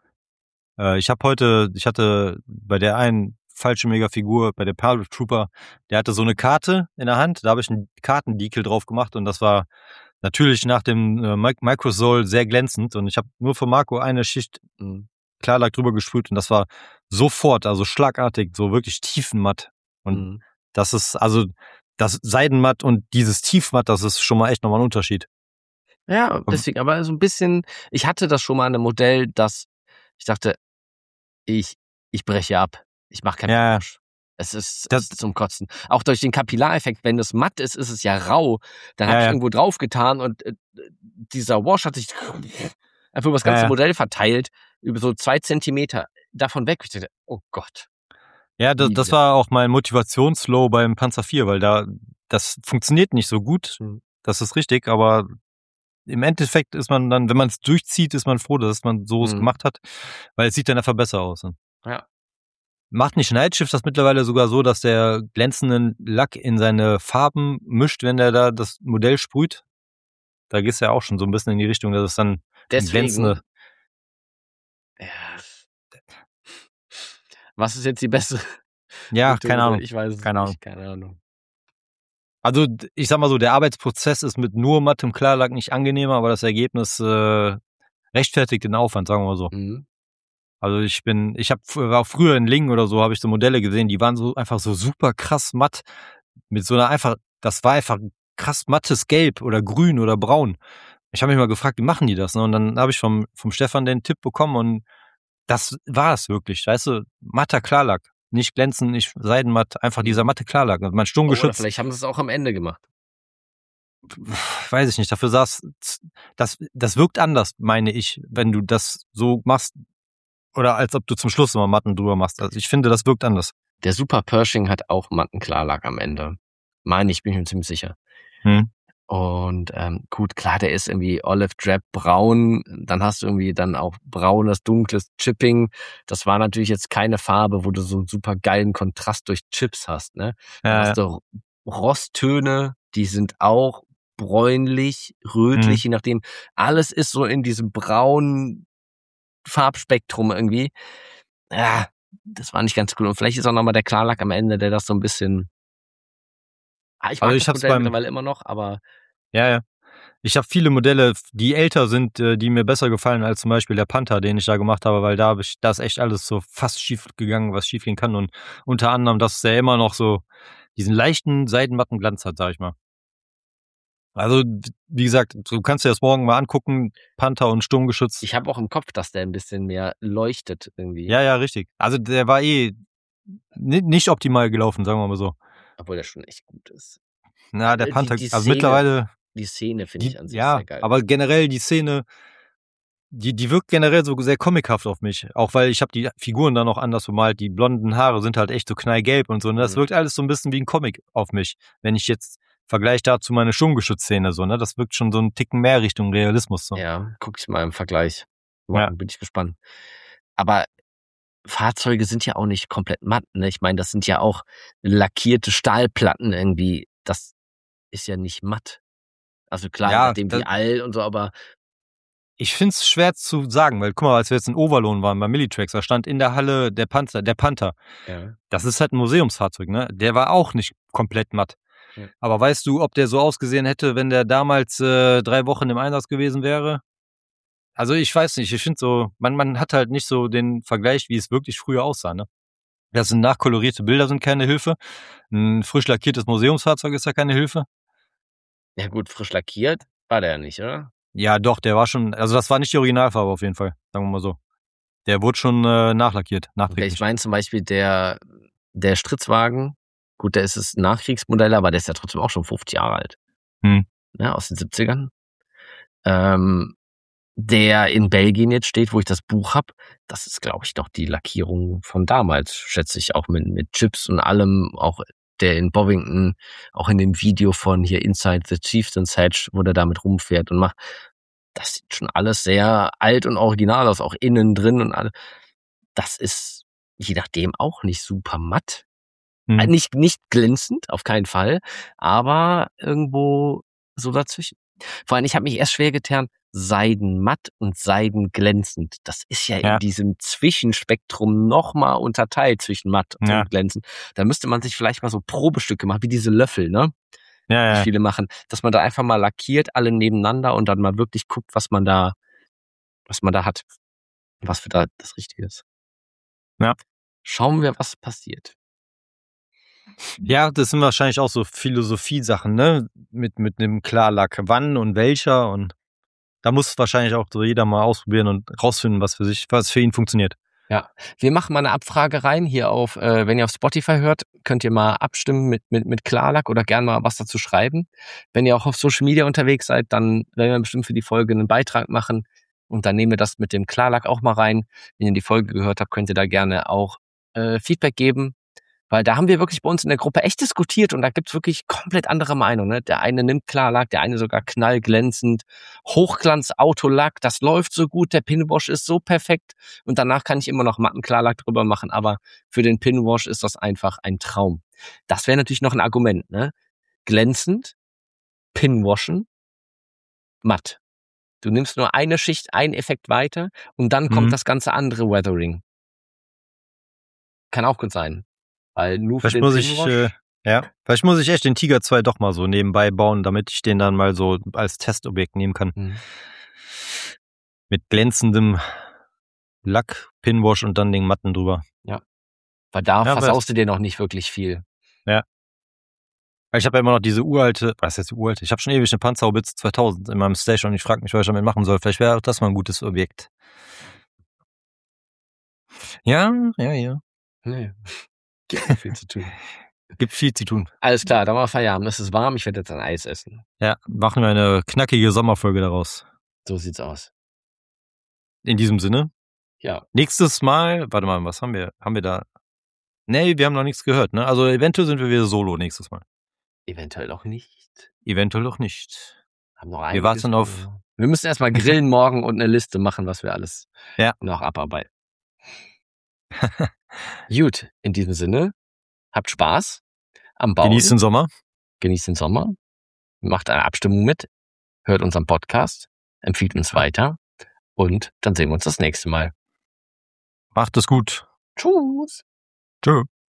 Ich hatte bei der einen falsche Megafigur, bei der Pirate Trooper, der hatte so eine Karte in der Hand, da habe ich einen Kartendeckel drauf gemacht und das war natürlich nach dem Microsol sehr glänzend und ich habe nur für Marco eine Schicht Klarlack drüber gesprüht und das war sofort, also schlagartig, so wirklich tiefenmatt. Und das ist, also das Seidenmatt und dieses Tiefmatt, das ist schon mal echt nochmal ein Unterschied. Ja, deswegen, aber so ein bisschen, ich hatte das schon mal in einem Modell, dass ich dachte, ich breche ab. Ich mache keinen Pinwash. Es ist zum Kotzen. Auch durch den Kapillareffekt, wenn es matt ist, ist es ja rau. Dann habe ich irgendwo draufgetan und dieser Wash hat sich einfach über das ganze Modell verteilt, über so 2 Zentimeter davon weg. Ich dachte, oh Gott. Ja, das war auch mein Motivationslow beim Panzer IV, weil das funktioniert nicht so gut. Das ist richtig, aber im Endeffekt ist man dann, wenn man es durchzieht, ist man froh, dass man so es gemacht hat, weil es sieht dann einfach besser aus. Ja. Macht nicht Nightshift das mittlerweile sogar so, dass der glänzenden Lack in seine Farben mischt, wenn der da das Modell sprüht? Da geht's ja auch schon so ein bisschen in die Richtung, dass es dann glänzende. Ja. Was ist jetzt die bessere? Ja, Methode? keine Ahnung. Ich weiß es nicht. Keine Ahnung. Also ich sag mal so, der Arbeitsprozess ist mit nur mattem Klarlack nicht angenehmer, aber das Ergebnis rechtfertigt den Aufwand, sagen wir mal so. Also war auch früher in Lingen oder so, habe ich so Modelle gesehen, die waren so einfach so super krass matt, mit so einer das war einfach krass mattes Gelb oder Grün oder Braun. Ich habe mich mal gefragt, wie machen die das? Ne? Und dann habe ich vom Stefan den Tipp bekommen und das war es wirklich, weißt du, matter Klarlack. Nicht glänzend, nicht seidenmatt, einfach dieser matte Klarlack. Also mein Sturmgeschütz. Oder vielleicht haben sie es auch am Ende gemacht. Weiß ich nicht, dafür das wirkt anders, meine ich, wenn du das so machst. Oder als ob du zum Schluss immer Matten drüber machst. Also ich finde, das wirkt anders. Der Super Pershing hat auch matten Klarlack am Ende. Meine ich, bin ich mir ziemlich sicher. Und gut, klar, der ist irgendwie Olive Drab braun. Dann hast du irgendwie dann auch braunes, dunkles Chipping. Das war natürlich jetzt keine Farbe, wo du so einen super geilen Kontrast durch Chips hast. Ne? Dann hast du Rosttöne, die sind auch bräunlich, rötlich, je nachdem. Alles ist so in diesem braunen Farbspektrum irgendwie. Ja, das war nicht ganz cool. Und vielleicht ist auch nochmal der Klarlack am Ende, der das so ein bisschen. Ich mag das Modell mittlerweile immer noch, aber. Ja. Ich habe viele Modelle, die älter sind, die mir besser gefallen als zum Beispiel der Panther, den ich da gemacht habe, weil da ist echt alles so fast schief gegangen, was schief gehen kann. Und unter anderem, dass der immer noch so diesen leichten seidenmatten Glanz hat, sag ich mal. Also, wie gesagt, du kannst dir das morgen mal angucken, Panther und Sturmgeschütz. Ich habe auch im Kopf, dass der ein bisschen mehr leuchtet irgendwie. Ja, richtig. Also der war nicht optimal gelaufen, sagen wir mal so. Obwohl der schon echt gut ist. Na, der Panther, also mittlerweile. Die Szene finde ich an sich sehr geil. Aber generell die Szene, die wirkt generell so sehr comichaft auf mich. Auch weil ich habe die Figuren da noch anders bemalt. Die blonden Haare sind halt echt so knallgelb und so. Und das wirkt alles so ein bisschen wie ein Comic auf mich. Wenn ich jetzt Vergleich dazu meine Sturmgeschütz-Szene so, ne? Das wirkt schon so einen Ticken mehr Richtung Realismus. So. Ja, guck ich mal im Vergleich. Bin ich gespannt. Aber Fahrzeuge sind ja auch nicht komplett matt, ne? Ich meine, das sind ja auch lackierte Stahlplatten irgendwie. Das ist ja nicht matt. Also klar, nachdem wie all und so, aber Ich finde es schwer zu sagen, weil guck mal, als wir jetzt in Overlohn waren bei Millitracks, da stand in der Halle der Panther. Ja. Das ist halt ein Museumsfahrzeug, ne? Der war auch nicht komplett matt. Ja. Aber weißt du, ob der so ausgesehen hätte, wenn der damals 3 Wochen im Einsatz gewesen wäre? Also ich weiß nicht, ich finde so, man hat halt nicht so den Vergleich, wie es wirklich früher aussah, ne? Das sind nachkolorierte Bilder, sind keine Hilfe. Ein frisch lackiertes Museumsfahrzeug ist ja keine Hilfe. Ja gut, frisch lackiert war der ja nicht, oder? Ja doch, der war schon, also das war nicht die Originalfarbe auf jeden Fall, sagen wir mal so. Der wurde schon nachlackiert, nachträglich. Ich meine zum Beispiel der Stritzwagen, gut, der ist das Nachkriegsmodell, aber der ist ja trotzdem auch schon 50 Jahre alt. Ja, aus den 70ern. Der in Belgien jetzt steht, wo ich das Buch habe, das ist, glaube ich, noch die Lackierung von damals, schätze ich, auch mit Chips und allem, auch der in Bovington, auch in dem Video von hier Inside the Chieftain's Hedge, wo der damit rumfährt und macht, das sieht schon alles sehr alt und original aus, auch innen drin und alles. Das ist je nachdem auch nicht super matt. Nicht glänzend, auf keinen Fall, aber irgendwo so dazwischen. Vor allem, ich habe mich erst schwer getan, seidenmatt und seidenglänzend. Das ist ja in diesem Zwischenspektrum nochmal unterteilt zwischen matt und glänzend. Da müsste man sich vielleicht mal so Probestücke machen, wie diese Löffel, ne? Die viele machen. Dass man da einfach mal lackiert, alle nebeneinander und dann mal wirklich guckt, was man da hat. Was für da das Richtige ist. Ja. Schauen wir, was passiert. Ja, das sind wahrscheinlich auch so Philosophie-Sachen, ne? Mit dem Klarlack. Wann und welcher und da muss wahrscheinlich auch so jeder mal ausprobieren und rausfinden, was für ihn funktioniert. Ja, wir machen mal eine Abfrage rein hier auf, wenn ihr auf Spotify hört, könnt ihr mal abstimmen mit Klarlack oder gerne mal was dazu schreiben. Wenn ihr auch auf Social Media unterwegs seid, dann werden wir bestimmt für die Folge einen Beitrag machen und dann nehmen wir das mit dem Klarlack auch mal rein. Wenn ihr die Folge gehört habt, könnt ihr da gerne auch Feedback geben, weil da haben wir wirklich bei uns in der Gruppe echt diskutiert und da gibt's wirklich komplett andere Meinungen. Ne? Der eine nimmt Klarlack, der eine sogar knallglänzend, Hochglanz-Autolack, das läuft so gut, der Pinwash ist so perfekt und danach kann ich immer noch matten Klarlack drüber machen, aber für den Pinwash ist das einfach ein Traum. Das wäre natürlich noch ein Argument, ne? Glänzend, Pinwashen, matt. Du nimmst nur eine Schicht, einen Effekt weiter und dann kommt das ganze andere Weathering. Kann auch gut sein. Weil nur für vielleicht muss ich echt den Tiger 2 doch mal so nebenbei bauen, damit ich den dann mal so als Testobjekt nehmen kann. Mit glänzendem Lack, Pinwash und dann den Matten drüber. Ja. Weil da versaust du dir noch nicht wirklich viel. Ja. Ich habe ja immer noch diese uralte, was ist jetzt uralte? Ich habe schon ewig eine Panzerhaubitze 2000 in meinem Station und ich frage mich, was ich damit machen soll. Vielleicht wäre auch das mal ein gutes Objekt. Ja. Nee. Gibt viel zu tun. Gibt viel zu tun. Alles klar, dann mal Feierabend. Es ist warm, ich werde jetzt ein Eis essen. Ja, machen wir eine knackige Sommerfolge daraus. So sieht's aus. In diesem Sinne. Ja. Nächstes Mal, warte mal, was haben wir? Haben wir da? Nee, wir haben noch nichts gehört, ne? Also eventuell sind wir wieder solo nächstes Mal. Eventuell auch nicht. Haben noch wir warten auf. Wir müssen erstmal grillen morgen und eine Liste machen, was wir alles noch abarbeiten. Gut, in diesem Sinne, habt Spaß am Bauen. Genießt den Sommer. Macht eine Abstimmung mit. Hört unseren Podcast. Empfiehlt uns weiter. Und dann sehen wir uns das nächste Mal. Macht es gut. Tschüss. Tschö.